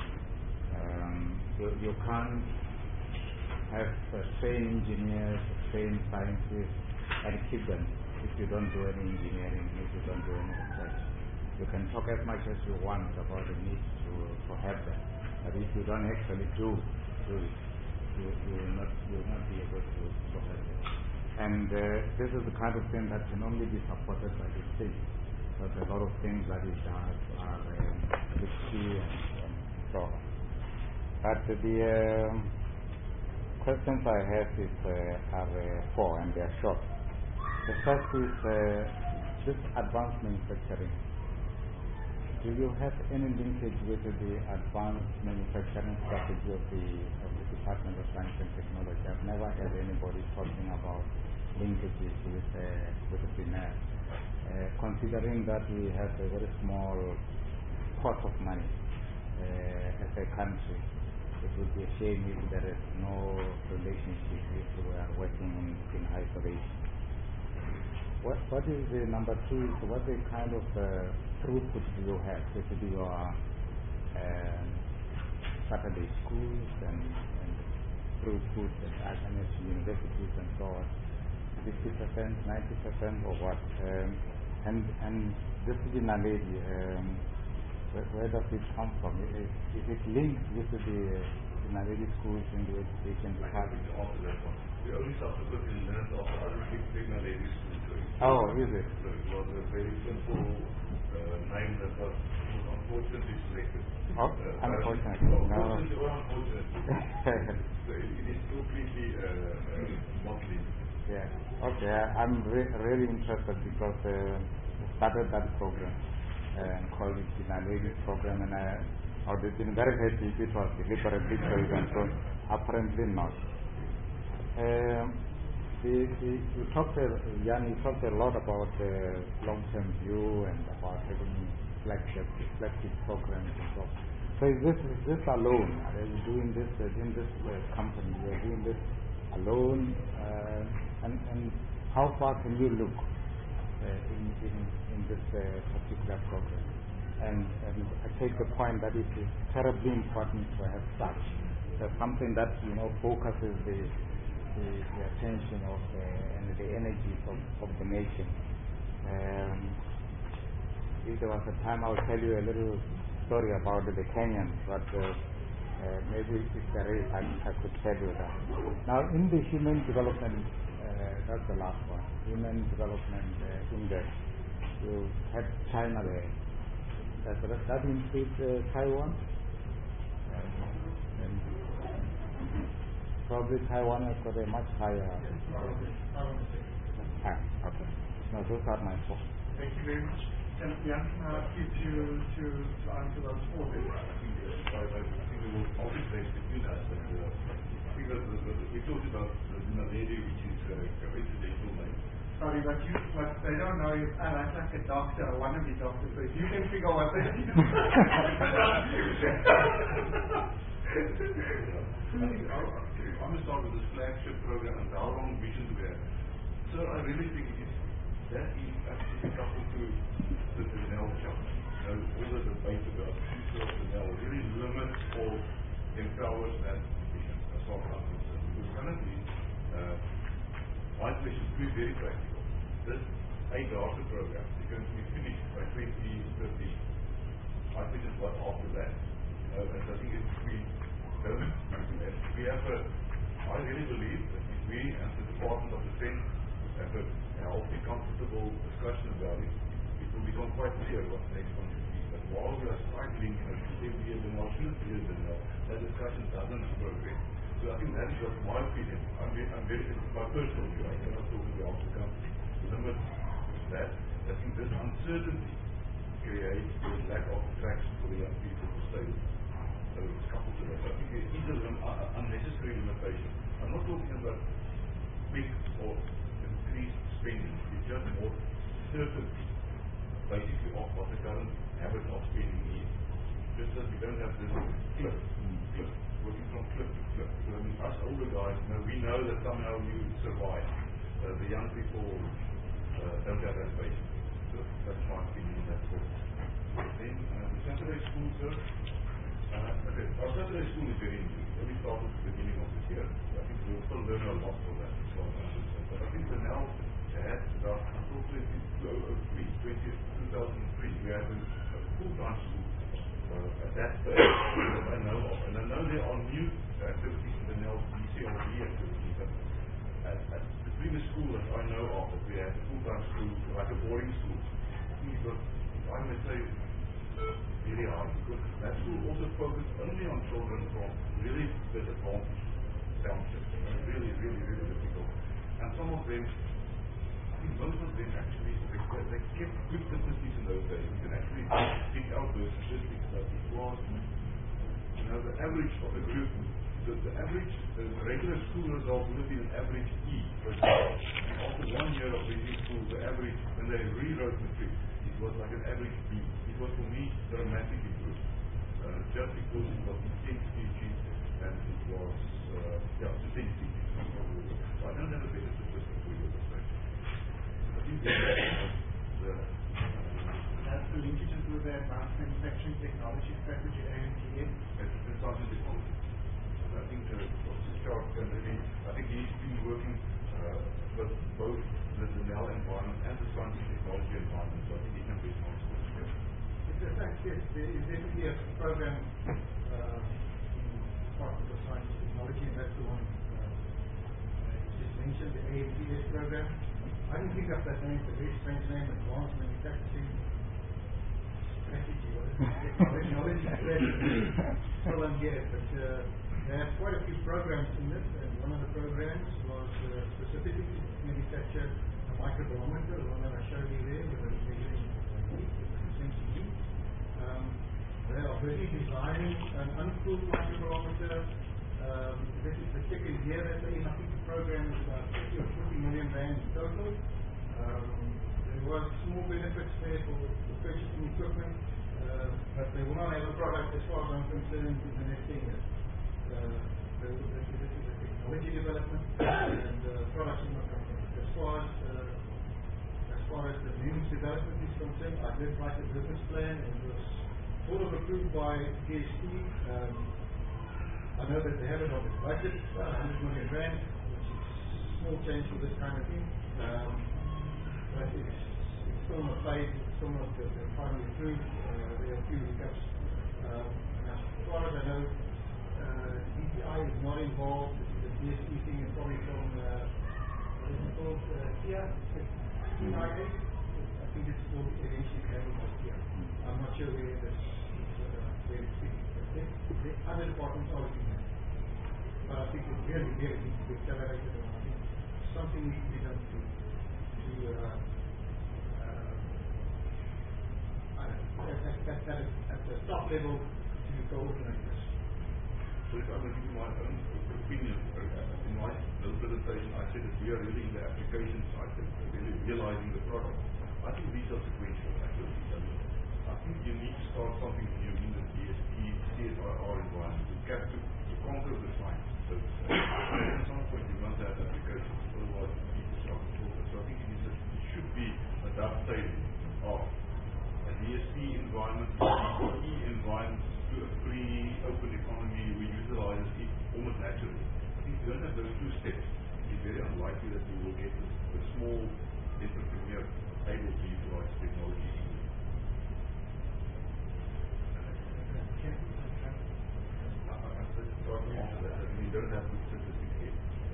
Um, you, you can't have uh, trained engineers, trained scientists, and keep them if you don't do any engineering, if you don't do any research. You can talk as much as you want about the need to to have them. But if you don't actually do, do it, you, you will not you will not be able to, to help it. And uh, this is the kind of thing that can only be supported by the state. Because a lot of things that it does are um, risky and, and so on. But the uh, questions I have is uh, are uh, four, and they are short. The first is uh, this advanced manufacturing. Do you have any linkage with the advanced manufacturing strategy of the, of the Department of Science and Technology? I've never heard anybody talking about linkages with, uh, with the B N E R. Uh, considering that we have a very small pot of money uh, as a country, it would be a shame if there is no relationship if we are working in, in isolation. What, what is the number two? So what the kind of uh, throughput do you have with your um, Saturday schools and, and throughput at I M S universities and so on? fifty percent, ninety percent, or what? Um, and and this is in Naledi. Um, where, where does it come from? Is, is it linked with the uh, Naledi schools in the education department? We only subsequently learned of other big, big Naledi schools. Oh, is it? So it was a very simple uh, name that was unfortunately selected. Oh, uh, unfortunately. Well, No. unfortunately or unfortunately. So it, it is completely uh, uh, not linked. Yeah. Okay. I, I'm re- really interested because uh, I started that program and called it the Naledi program, and I, I was very happy if it was deliberately chosen. So apparently not. Um, The, the, you talked, uh, Jan, you talked a lot about the long-term view and about having flagship, flagship programs and so on. So is this, is this alone? Are you doing this uh, in this uh, company? You are doing this alone? Uh, and, and how far can you look uh, in, in, in this uh, particular program? And, and I take the point that it is terribly important to have such. There's something that, you know, focuses the The, the attention of uh, and the energy of, of the nation. Um, if there was a time, I'll tell you a little story about the Kenyans, but uh, uh, maybe if there is, I, I could tell you that. Now, in the human development, uh, that's the last one, human development uh, index, you had China there. Does that, that include uh, Taiwan? Um, and probably Taiwan has got a much higher. Ah, okay. No, those are my thoughts. Thank you very much. And Jan, can I ask you to, to, to answer those four? I think uh, I, I think we will multiplex between us. And, uh, I think that the, the, we talked about the Naledi, which is uh, a coincidental name. Sorry, but you, what they don't know is I like like a doctor, I want to be doctor, so if you can figure what that is. I'm going to start with this flagship program and how long vision do we have. So I really think it is, that is actually coupled to the Denel challenge. You know, all the debate about the future of Denel really limits or empowers that vision as far as I'm concerned. Because currently, uh, my question is very, very practical. This eight data program is going to be finished by twenty fifteen. My question is what after that? Uh, and I think if we don't, if we have a, I really believe that if we as the Department of Defense have a healthy, comfortable discussion about it, it will become quite clear what the next one should be. But while clear the now. That discussion doesn't progress. So I think that is what my opinion. I'm very, I'm very, it's my personal view. I cannot talk on behalf of the company. Limit that. I think this uncertainty creates a lack of attraction for the young people to stay. So it's coupled to that. So I think there is an uh, unnecessary limitation. I'm not talking about big or increased spending. It's just more certainty, basically, of what the current habit of spending is. Just that we don't have this cliff, cliff, working from cliff to cliff. Because I mean, us older guys, you know, we know that somehow you survive. Uh, the young people uh, don't have that patience. So that's my opinion on that point. Then, uh, the Saturday school, sir. Uh, okay, our Saturday school is very new. We started at the beginning of this year. I think we'll still learn a lot from that. But I think the now had about until two thousand three, we had a full-time school uh, at that stage that I know of. And I know there are new activities in the N E L B C L B activities. But at, at the previous school that I know of, that we had a full-time school, like a boarding school, I think it was, I would say, very hard, because that school also focused only on children from really disadvantaged townships, really, really, really difficult. And some of them, I think most of them actually, they, they kept good statistics in those days. You can actually pick out those statistics, that it was, you know, the average of the group, the, the average, the regular school result would have been an average E, for example. And after one year of reading school, the average, when they rewrote the matric, it was like an average B. It was for me dramatically improved, uh, just because it was intense teaching and it was, uh, yeah, intense teaching. So I don't have a better statistic for you at this stage. I think the, the, That's the linkages with the advanced manufacturing technology strategy, A M T A. It's advanced technology. And I think uh, Doctor Sharp can really, I think he's been working uh, with both the, the N E L environment and the science and technology environment, so I think he can be responsible. In fact, yes, there is definitely a program uh, in Department of Science and Technology, and that's the one uh, you just mentioned, the A M T S program. I didn't pick up that name, it's a very strange name, Advanced Manufacturing Strategy, what is it? Technology Strategy. Still don't get it, but uh, they have quite a few programs in this, and one of the programs was uh, specifically to manufacture a microbarometer, the one that I showed you there, with a measuring heat. Um, they are busy designing an uncooled microbarometer. Um, this is the second year that they're in. I think the program is about fifty or forty million rand in total. Um, there was small benefits there for, for purchasing equipment, uh, but they will not have a product, as far as I'm concerned, in the next ten years. Uh, this is a technology development, and uh, products will not come from it. As far as uh, As far as the means development is concerned, I did write a business plan, and it was sort of approved by D S T. Um, I know that they have it on the budget, about one hundred million rand, which is small change for this kind of thing. Um, but it's, it's still not paid, it's still not uh, finally approved. Uh, there are a few hiccups. Um, as far as I know, uh, D P I is not involved. This is a D S T thing, and probably from uh, what is it called? Uh, T I A. I think it's will eventually handled by T I A. I'm not sure where this is uh, where it's sitting. The other departments are looking at it. But I think it really, really needs to be accelerated, and I think something needs to be done to, to uh, uh, I don't know, at, at, at, at the top level to coordinate this. So if I may give you my own opinion, uh, in my little presentation I said that we are really in the application side, really realizing the product. I think these are sequential activities. I think you need to start something new in the D S T, C S I R environment to get to, to conquer the science. So at some point you must have applications, otherwise people start to focus. So I think it, is a, it should be a dovetail of a D S T environment, a E environment to a free, open economy. We utilize it almost naturally. I think if you don't have those two steps, it's very unlikely that we will get a, a small entrepreneur able to utilize technology. You don't have to certificate.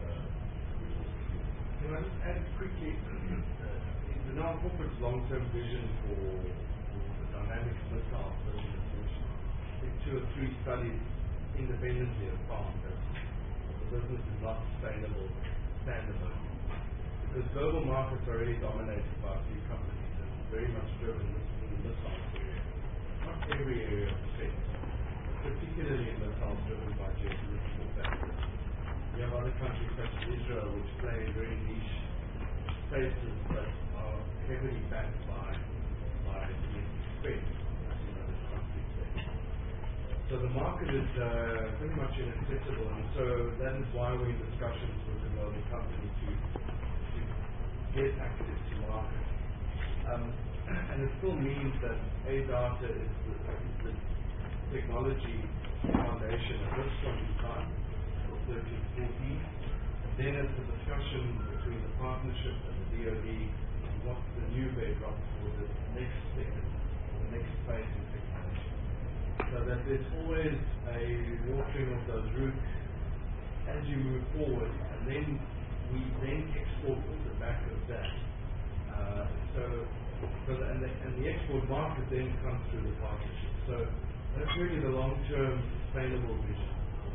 Can I just add quickly, uh, in the non-corporate's long-term vision for, for the dynamic missile, so in two or three be studied independently of farm that the business is not sustainable standalone. Because global markets are really dominated by a few companies and very much driven in the missiles area. Not every area of defense, particularly in missiles driven by geopolitical factors. You have other countries such as Israel which play very niche spaces but are heavily backed by by domestic spend, as you know, this conflict there. So the market is uh, pretty much inaccessible, and so that is why we're in discussions with the global company to, to get access to market. Um, and it still means that A data is the, is the technology foundation at this point in time, for thirteen fourteen. And then it's a discussion between the partnership and the D O D on what's the new bedrock for the next step, or the next phase in technology. So that there's always a watering of those roots as you move forward, and then we then export off the back of that. Uh, so, so the, and, the, and the export market then comes through the partnership. So that's really the long-term sustainable vision.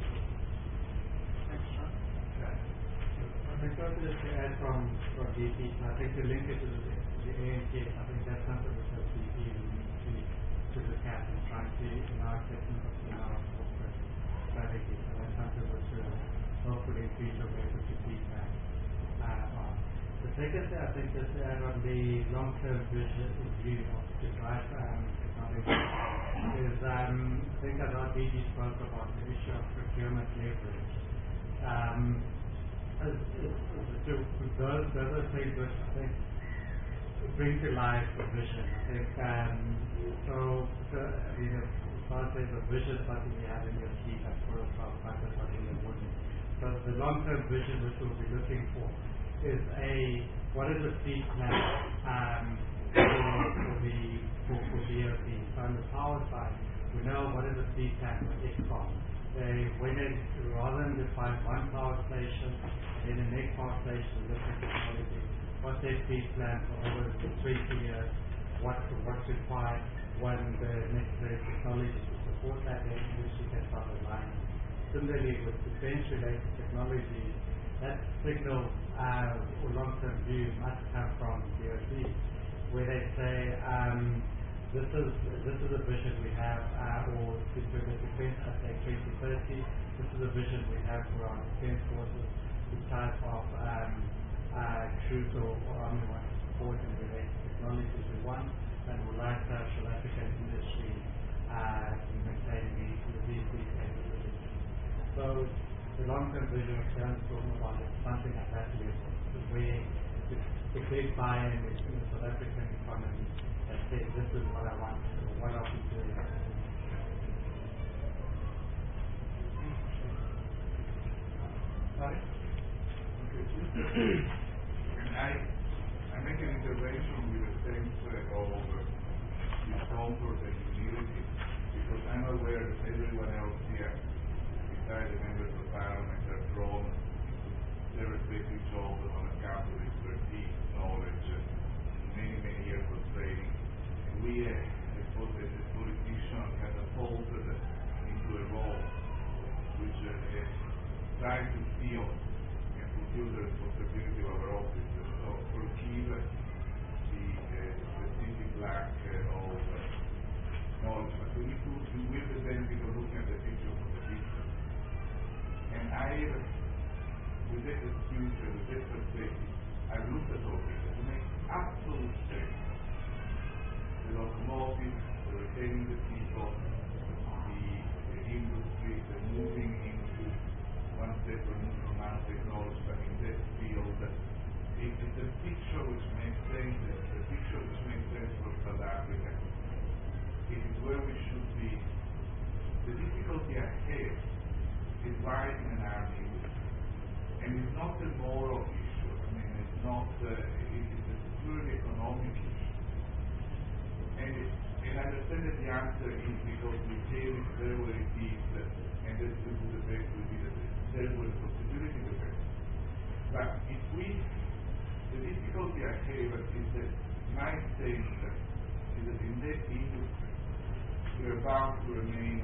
Thanks, John. Okay. I think also just to add from, from D P, so I think to link it to the, the A N K S, I think that's something which as D P we need to, to look at and try to see in our assessment of in our corporate strategy. So that's something which will hopefully increase your able to feedback uh, on. The second thing I think just to add on the long-term vision view of the drive um, technology is um, I think as our D G spoke about the issue of procurement leverage. Um, as, as, as to, those, those are things which I think bring to life the vision. I think um, so, so I mean, if I say the vision is something you have in your sleeve, that's for a like that's something that wouldn't. So the long-term vision which we'll be looking for is a what is the fleet plan um, for, for the for, for D O D. So on the power side, we know what is the fleet plan for I S C O M. They when they rather than define one power station and then the next power station with different technology, what's their fleet plan for over the twenty years, what's what's required, when the necessary technology to support that, then industry can start aligning. Similarly with defense related technologies, that signal uh, or long-term view must come from D O D, where they say um, this is this is a vision we have, uh, or to the defense at say twenty thirty. This is a vision we have for our defense forces, the type of um, uh, troops or, or army we want to support and related technologies we want, and would like to have South African industry uh, maintaining these these capabilities. So the long-term vision of Sharon's talking about is something at that level, where the, the big buy-in in the South African economy that says this is what I want, or what I'll be doing. Sorry? Okay, and I, I make an intervention with the sense uh, of uh, discomfort and humility, because I'm aware that everyone else here, besides the members of Parliament, are drawn their respective jobs on account of expertise, knowledge, uh, many, many years of training. And we, uh, I suppose, as a politician, catapulted into a role which uh, uh, tries to feel and fulfill the responsibility of our office. So forgive the uh, specific lack uh, of uh, knowledge, but we need to do with the benefit of looking at the picture from the distance. And I, with that excuse and with that perspective, I've looked at all this. It makes absolute sense. The locomotive, the retaining the people, the, the industry, the moving into one step removed from nanotechnology, but in that field, it is a picture which makes sense, a picture which makes sense for South Africa. It is where we should be. The difficulty ahead is rising an army industry. And it's not a moral issue. I mean, it's not, uh, it is a purely economic issue. And, it, and I understand that the answer is because we came it there where it is, uh, and that we do the best will be the best. There where the possibility the best. But if we, the difficulty I have is that my sense is that in that industry, we are bound to remain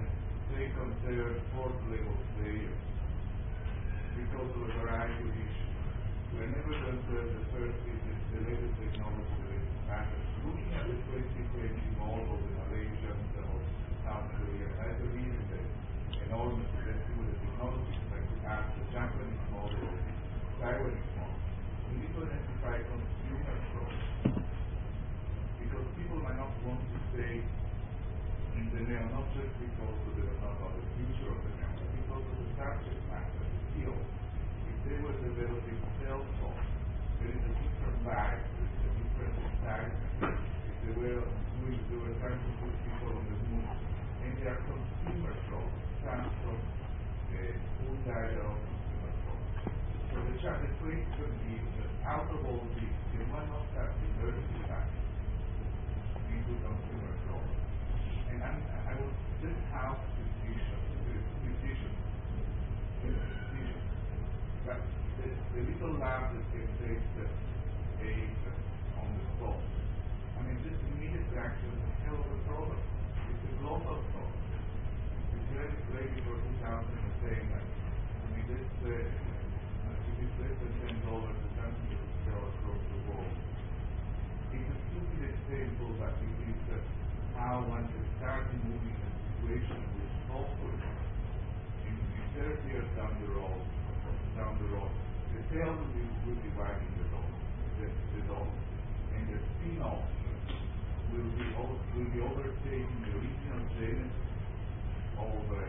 they consider fourth level players because of a variety of issues. Whenever the, the, the first is the, the latest technology that matters, looking at the twenty twenty model in Malaysia or South Korea has a reason that enormous potential with the technology, like to ask the Japanese model or the Taiwanese model. We need to identify consumer growth because people might not want to stay in the nail, not just because of the, not of the future of the nail, but because of the subject matter, the field. If they were developing cell phones, there is a different vibe, there is a different excitement. If they were doing, they were trying to put people on the moon, and their consumer growth comes from uh, Hyundai or consumer growth. So the chart, the question is that out of all this, they why not have diversified into consumer growth? And I'm, I was this house decision, decision, decision. But the, the little lab that can take the eggs on the spot. I mean, this immediate reaction is a hell of a problem. It's a global problem. It's very lady for two thousand is saying that. I mean, this, uh, if it's less than ten dollars, the company will sell across the world. It's a stupid example, but it is uh, how one can start moving a situation which hopefully in, in thirty years down the road, down the road, the sales will be, will be riding the dog, the, the dog, and the spin-off will be will be overtaking the original genesis of uh,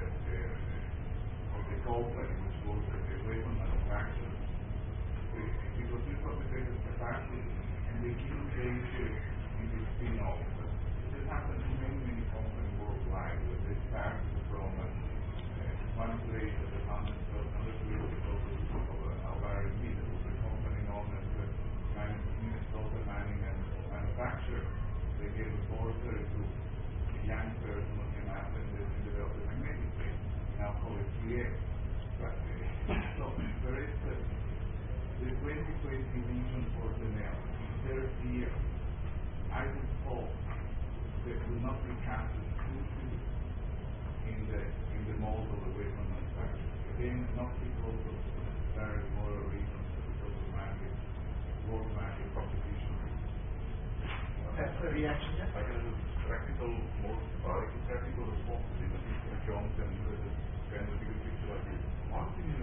uh, of the company, which was uh, the weapon manufacturer, uh, because this was the greatest capacity, and they give changes in the spin-off. This happens in many, many companies worldwide, where they start from uh, uh, one place at the hundred, another place because of, of, uh, of R and D. There was a company known as uh, Minnesota Mining and Manufacturer. They gave a border to a young person who came out and they developed a magnetic plate. Now call it three X. But uh, so there is uh, the twenty twenty vision for the nail. In thirty years, I would hope that will not be cast exclusively in the in the mold of the weapon manufacturer. Again, not because of very moral reasons, but because of market, world market competition. That's the reaction, yeah? I can have a practical, more direct, practical responsibility for John can uh, kind of bigger picture like this. One thing is,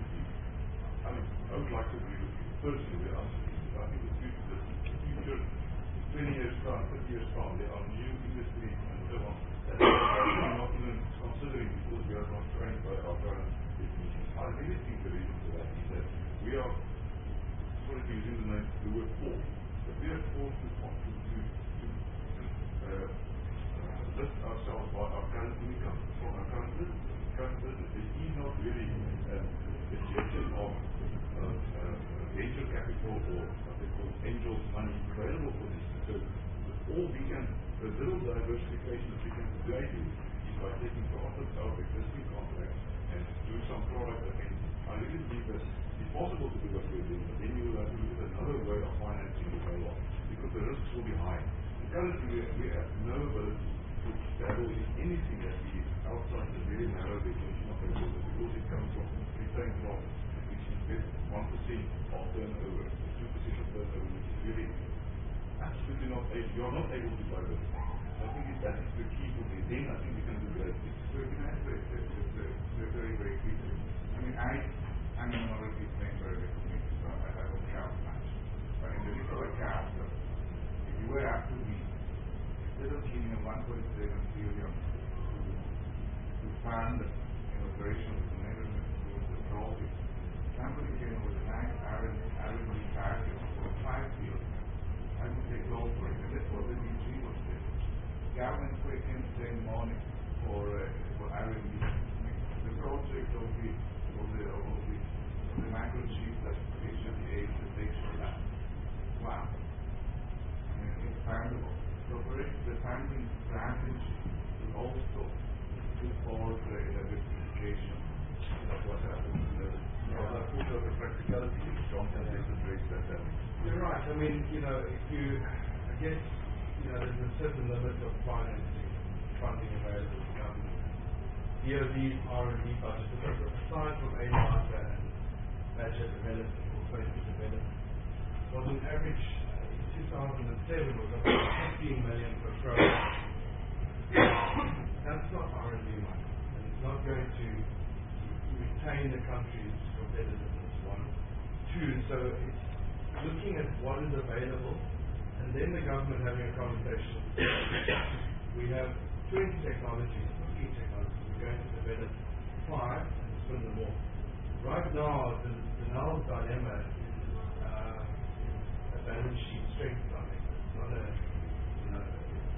I mean, I would like to agree with you. Personally, the answer is, I think the future, the future twenty years time, thirty years time, there are new industries and so on that are not even considering because we are constrained by our current definitions. I really think the reason for that is that we are, sorry to use the name, the word forced, but we are forced to, to, to, to uh, uh, list ourselves by our current income from our current business. Current business is not really uh, the gesture of uh, uh, venture capital or what they call angels money available for this. So all we can, the little diversification that we can today do is by taking profits out of existing contracts and do some product that can, I really believe that it's possible to do what we're doing, but then you will have to look at another way of financing the whole lot because the risks will be high. And currently we, we have no ability to dabble in anything that is outside the very narrow definition of the business because it comes from retained profits, which is one percent of turnover, two percent of turnover, which is really absolutely not able, you are not able to diversify. I think it, that is the key for me. Then I think we can do great things. So can I say that very, very quickly? I mean, I, I'm a minority member of the committee, so I have a count match. But in the little account, if you were up to me, instead of giving a one point seven billion to, to fund an operation with the Netherlands towards the profit, somebody came with a nice R and D package for five billion. I would say go for it. And that's what the D G was saying. Government can spend money for uh, for R and D. The project of the of the of the, of the microchip that actually aids the detection lab. Wow. I mean, it's fundable. So for it, the funding strategy will also support the diversification. That's what happens in the yeah. Also the practicality. John can address that. You're right. I mean, you know, if you, I guess, you know, there's a certain limit of financing, funding available to government. D O D's R and D budget, aside from A data and Badger development or twenty development, was an average uh, in two thousand seven was about fifteen million per program. That's not R and D money, and it's not going to retain the country's competitiveness. One, two. So it's looking at what is available, and then the government having a conversation. We have twenty technologies, fifteen technologies. We're going to develop five and spin them off. Right now, the, the now dilemma is uh, a balance sheet strength dilemma. It's not a, you know,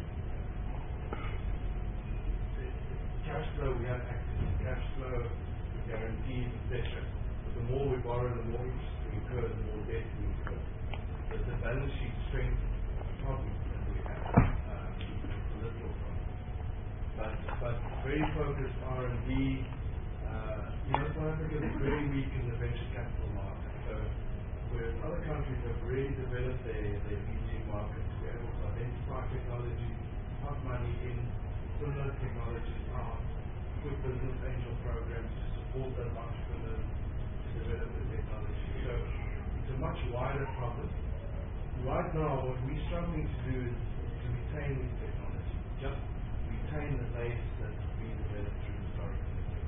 cash flow. We have access to cash flow, with guarantees, et cetera. But the more we borrow, the more interest we incur, the more debt we incur. There's a balance sheet strength problem that we have, uh, political problem. But, but very focused R and D. Uh, you know, South Africa is very weak in the venture capital market. So, whereas other countries have really developed their, their V C markets, we're able to identify technology, pump money in, similar technologies out, put business angel programs to support those entrepreneurs to develop the technology. So, it's a much wider problem. Right now, what we're struggling to do is to retain these technologies, just retain the base that's been developed through historical.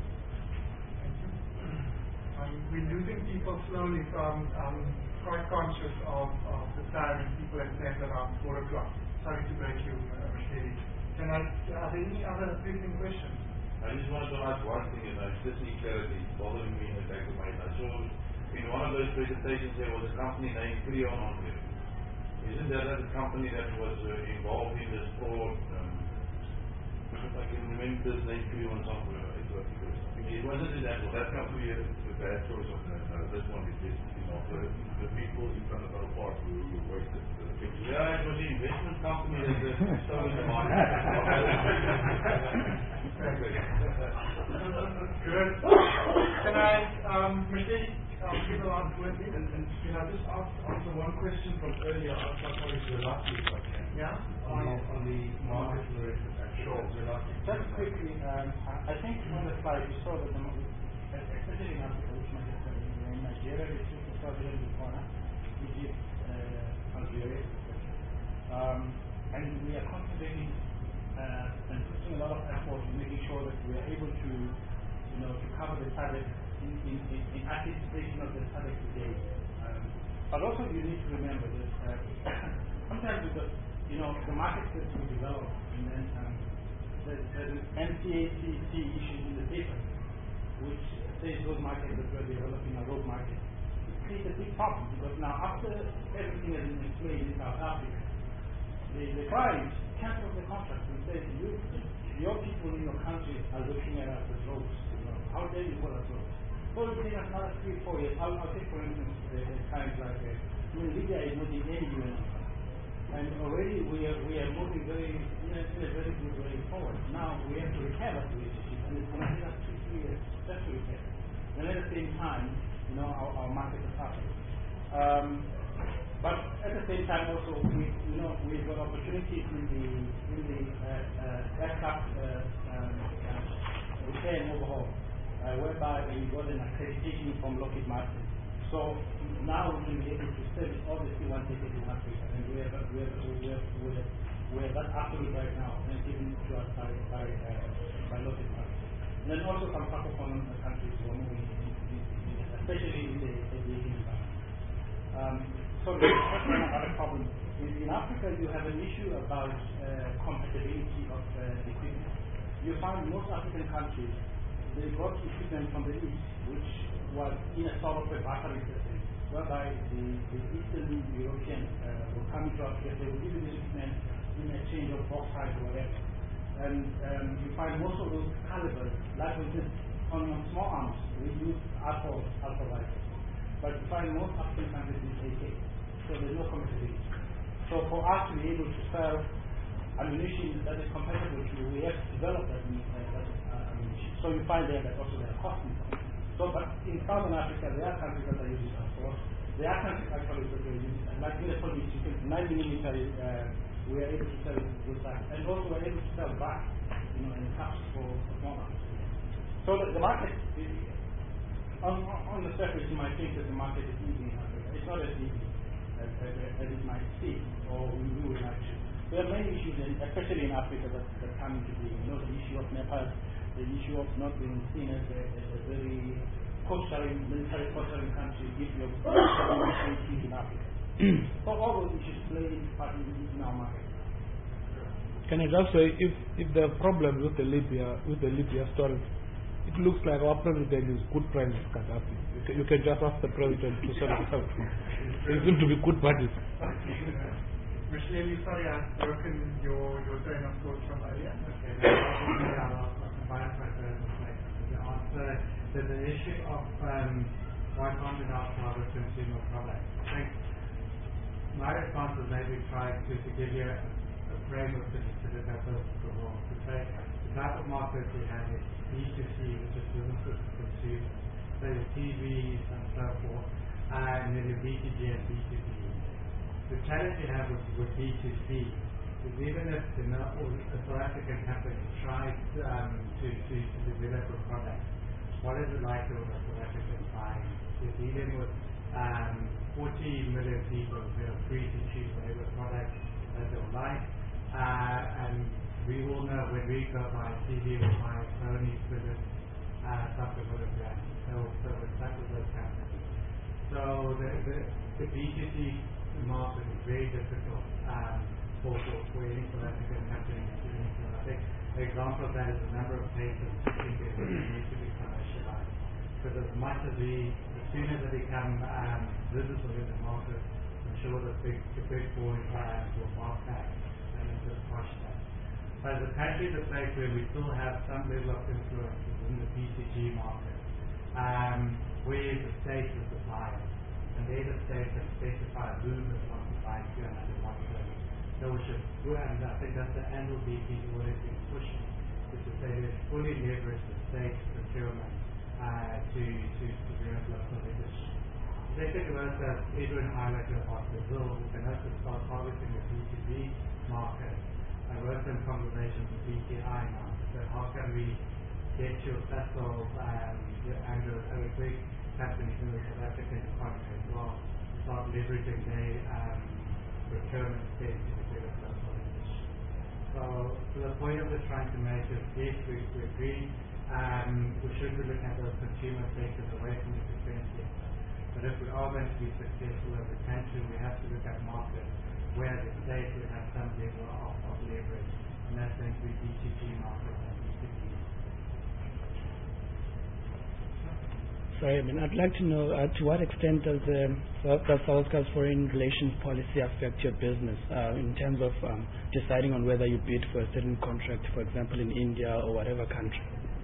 Um, we're losing people slowly, so I'm, I'm quite conscious of, of the time people have left around four o'clock. Sorry to break you, uh, Michelle. Can I, are there any other briefing questions? I just wanted to ask one thing, and it's just clarity, it's bothering me in the back of my head. I saw in one of those presentations there was a company named Creon on there. Isn't that a company that was uh, involved in this fraud? Um, if I can remember this name, Creon somewhere. It wasn't in that one. That company is a bad choice of that. Uh, this one is definitely not. The, the people in front of our park who, who wasted the picture. Yeah, it was the investment company that uh, stole the money. Good. Can I, um, Michelle, um, give a last word? And, and can I just ask, answer one question from earlier? I asked my colleague Zelati if I can. Yeah? On the, on the market and the rest of that. Sure. Zelati. Just quickly, um, I I think on the slide you saw that the mo- especially in Africa, which might have been in Nigeria, which is Swaziland, Botswana, Egypt, uh, Algeria, et cetera. Um, and we are concentrating uh, and putting a lot of effort in making sure that we are able to, you know, to cover the target in, in, in, in anticipation of the target today. Um, but also you need to remember that uh, sometimes with the, you know, the markets that we develop, and then um, there's, there's an N C A C T issues in the paper, which says those markets that we're developing are road markets. It creates a big problem because now after everything has been explained in South Africa, the, the client cancels the contract and says, you, your people in your country are looking at us as roads. You know, how dare you call us roads? So it will take us another three, four years. I'll, I'll take for instance a, a client like uh, I mean, Libya is not in any U N. And already we are we are moving very in a, in a very good way forward. Now we have to repair that relationship, and it's going to take us two, three years just to repair. And at the same time, you know, our, our market is suffering. Um, but at the same time, also we you know we've got opportunities in the in the uh, uh, aircraft uh, um, uh, repair and overhaul, uh, whereby we got an accreditation from Lockheed Martin. So now we can be able to service all the C one tickets in Africa, and we have we have we have we have, we have that absolute right now, and given to us by by uh, by Lockheed Martin. And then also some Francophone countries who are moving, in, in, in, especially in the aviation environment. Um, so that's another problem. In, in Africa, you have an issue about uh, compatibility of uh, equipment. You find most African countries they got equipment from the east, which was in a sort of a battery system, whereby the, the Eastern Europeans uh, would come into Africa, they would give you the equipment in exchange of bauxite or whatever. And um, you find most of those calibers, like we did on, on small arms, we use alpha, alpha rifles. But you find most African countries use A K, so there's no compatibility. So for us to be able to sell ammunition that is compatible to, we have to develop that, uh, that uh, ammunition. So you find there that also there are costs involved. So, but in Southern Africa, there are countries that are using transport. There are countries actually that are using, like in the Soviet Union, nine millimeter, uh, we are able to sell good size. And also we're able to sell back, you know, in caps for, for small arms. So the, the market, on, on the surface, you might think that the market is easy in Africa. It's not as easy as, as, as it might seem, or we would like to. There are many issues, in, especially in Africa, that, that come into being. You know, the issue of Nepal, the issue of not being seen as a, as a very posturing, military posturing country if you're issues in Africa. So all those issues play into part in, in our market. Can I just say, if if there are problems with the Libya with the Libya story, it looks like our president is good friends with Gaddafi. You can, you can just ask the president to sort it out. They seem to be good buddies. Michelle, sorry, I've broken your, your train of thought from earlier. Okay, I'll combine my mistake. The answer to the issue of um, why can't we now have a consumer product? I think my response is maybe try to, to give you a, a framework to, to look at the, the world. To say the type of market we have is B two C, which is businesses to consumers, so your T Vs and so forth, and then your B two G and B two B. The challenge you have with, with B two C is even if the a South African company tries um, to, to, to develop a product, what is it like with a South African buying? You're dealing with um, forty million people who are free to choose whatever product that they like, uh, and we all know when we go buy T V, we buy Sony, Philips, uh, something with a brand. So, so it's that with those companies. So the, the, the B two C market is very difficult um, for, for, for any South African company to do. I think the example of that is the number of patents that need to be commercialized. Because as much as we, as soon as they become um, visible in the market, I'm sure the big, the big boys uh, will bounce back and just crush that. But as a country, the place where we still have some level of influence is in the B two G market, um, where the state is the supplier. And they the state that specify who is want to buy two hundred one place. So we should, and I think that's the angle B P has always been pushing, is to say let's fully leverage the state procurement uh, to, to, to develop local leadership. Second to us, as Adrian highlighted about Brazil, we can also start targeting the B two B market. I wrote some conversations with B T I now. So how can we get your Sasol um, and your other big companies in the South African economy as well, start leveraging their um, procurement spend to develop local industry. So, to the point of the trying to make is, yes, we, we agree, um, we should be looking at those consumer sectors away from the defense sector. But if we are going to be successful as a country, we have to look at markets where the state will have some level of, of leverage, and that's going to be B two G markets and B two B. Sorry, I mean, I'd like to know uh, to what extent does the does South Africa's foreign relations policy affect your business uh, in terms of um, deciding on whether you bid for a certain contract, for example, in India or whatever country?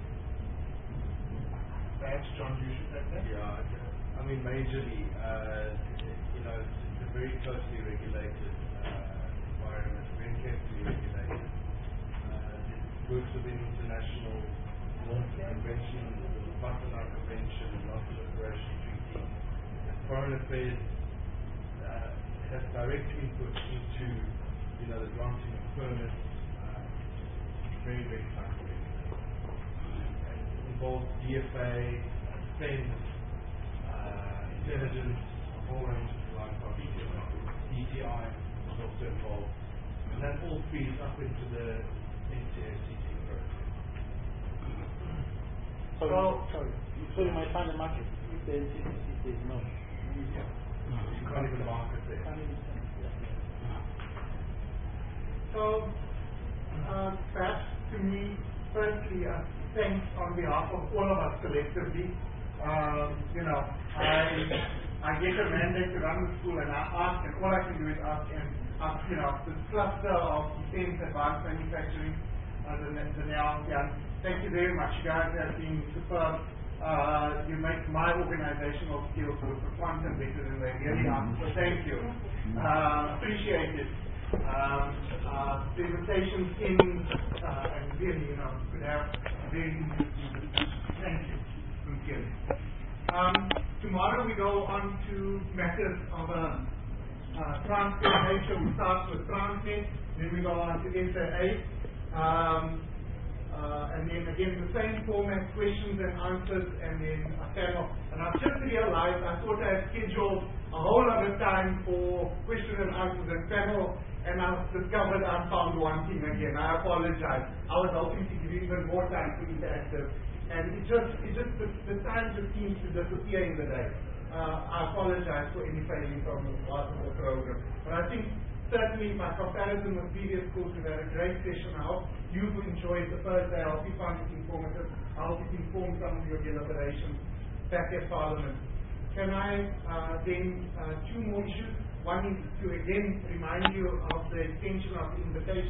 Perhaps, John, you should take that. Yeah, I mean, majorly, uh, you know, it's, it's a very closely regulated uh, environment, very carefully regulated. Uh, it works within international norms and conventions, the Wassenaar Convention, the Non-Proliferation Treaty. Foreign Affairs uh, has direct input into, you know, the granting of permits. Uh, very, very tightly regulated. And it involves D F A, defense, uh, intelligence, a whole range of like our D T I is also involved. And that all feeds up into the N C A C T process. So, Well, sorry, so you might find a market if the N C C says no. Yeah. You can't even market there. Can't even send it. Yeah. So, uh, perhaps to me, firstly, uh, thanks on behalf of all of us collectively. Um, you know, I I get a mandate to run the school, and I ask, and all I can do is ask, and ask, you know, this cluster of defense advanced manufacturing, uh, the, the now, yeah, thank you very much. You guys have been superb. Uh, you make my organizational skills look a quantum better than they really are. So thank you. Uh, appreciate it. Um, uh, presentations in, uh, and really, you know, could have very interesting. Thank you. Sincerely. Um, tomorrow we go on to matters of a uh, transfer nature. We start with Transnet, then we go on to S A A. Um, Uh, and then again, the same format, questions and answers, and then a panel. And I've just realized I thought I had scheduled a whole other time for questions and answers and panel, and I've discovered I found one thing again. I apologize. I was hoping to give you even more time to interactive, and it just, it just, the, the time just seems to disappear in the day. Uh, I apologize for any failings on the part of the program, but I think certainly by comparison with previous schools, we've had a great session. I hope you've enjoyed the first day. I hope you found it informative. I hope it informed some of your deliberations back at Parliament. Can I uh, then, uh, two more issues. One is to again remind you of the extension of the invitation.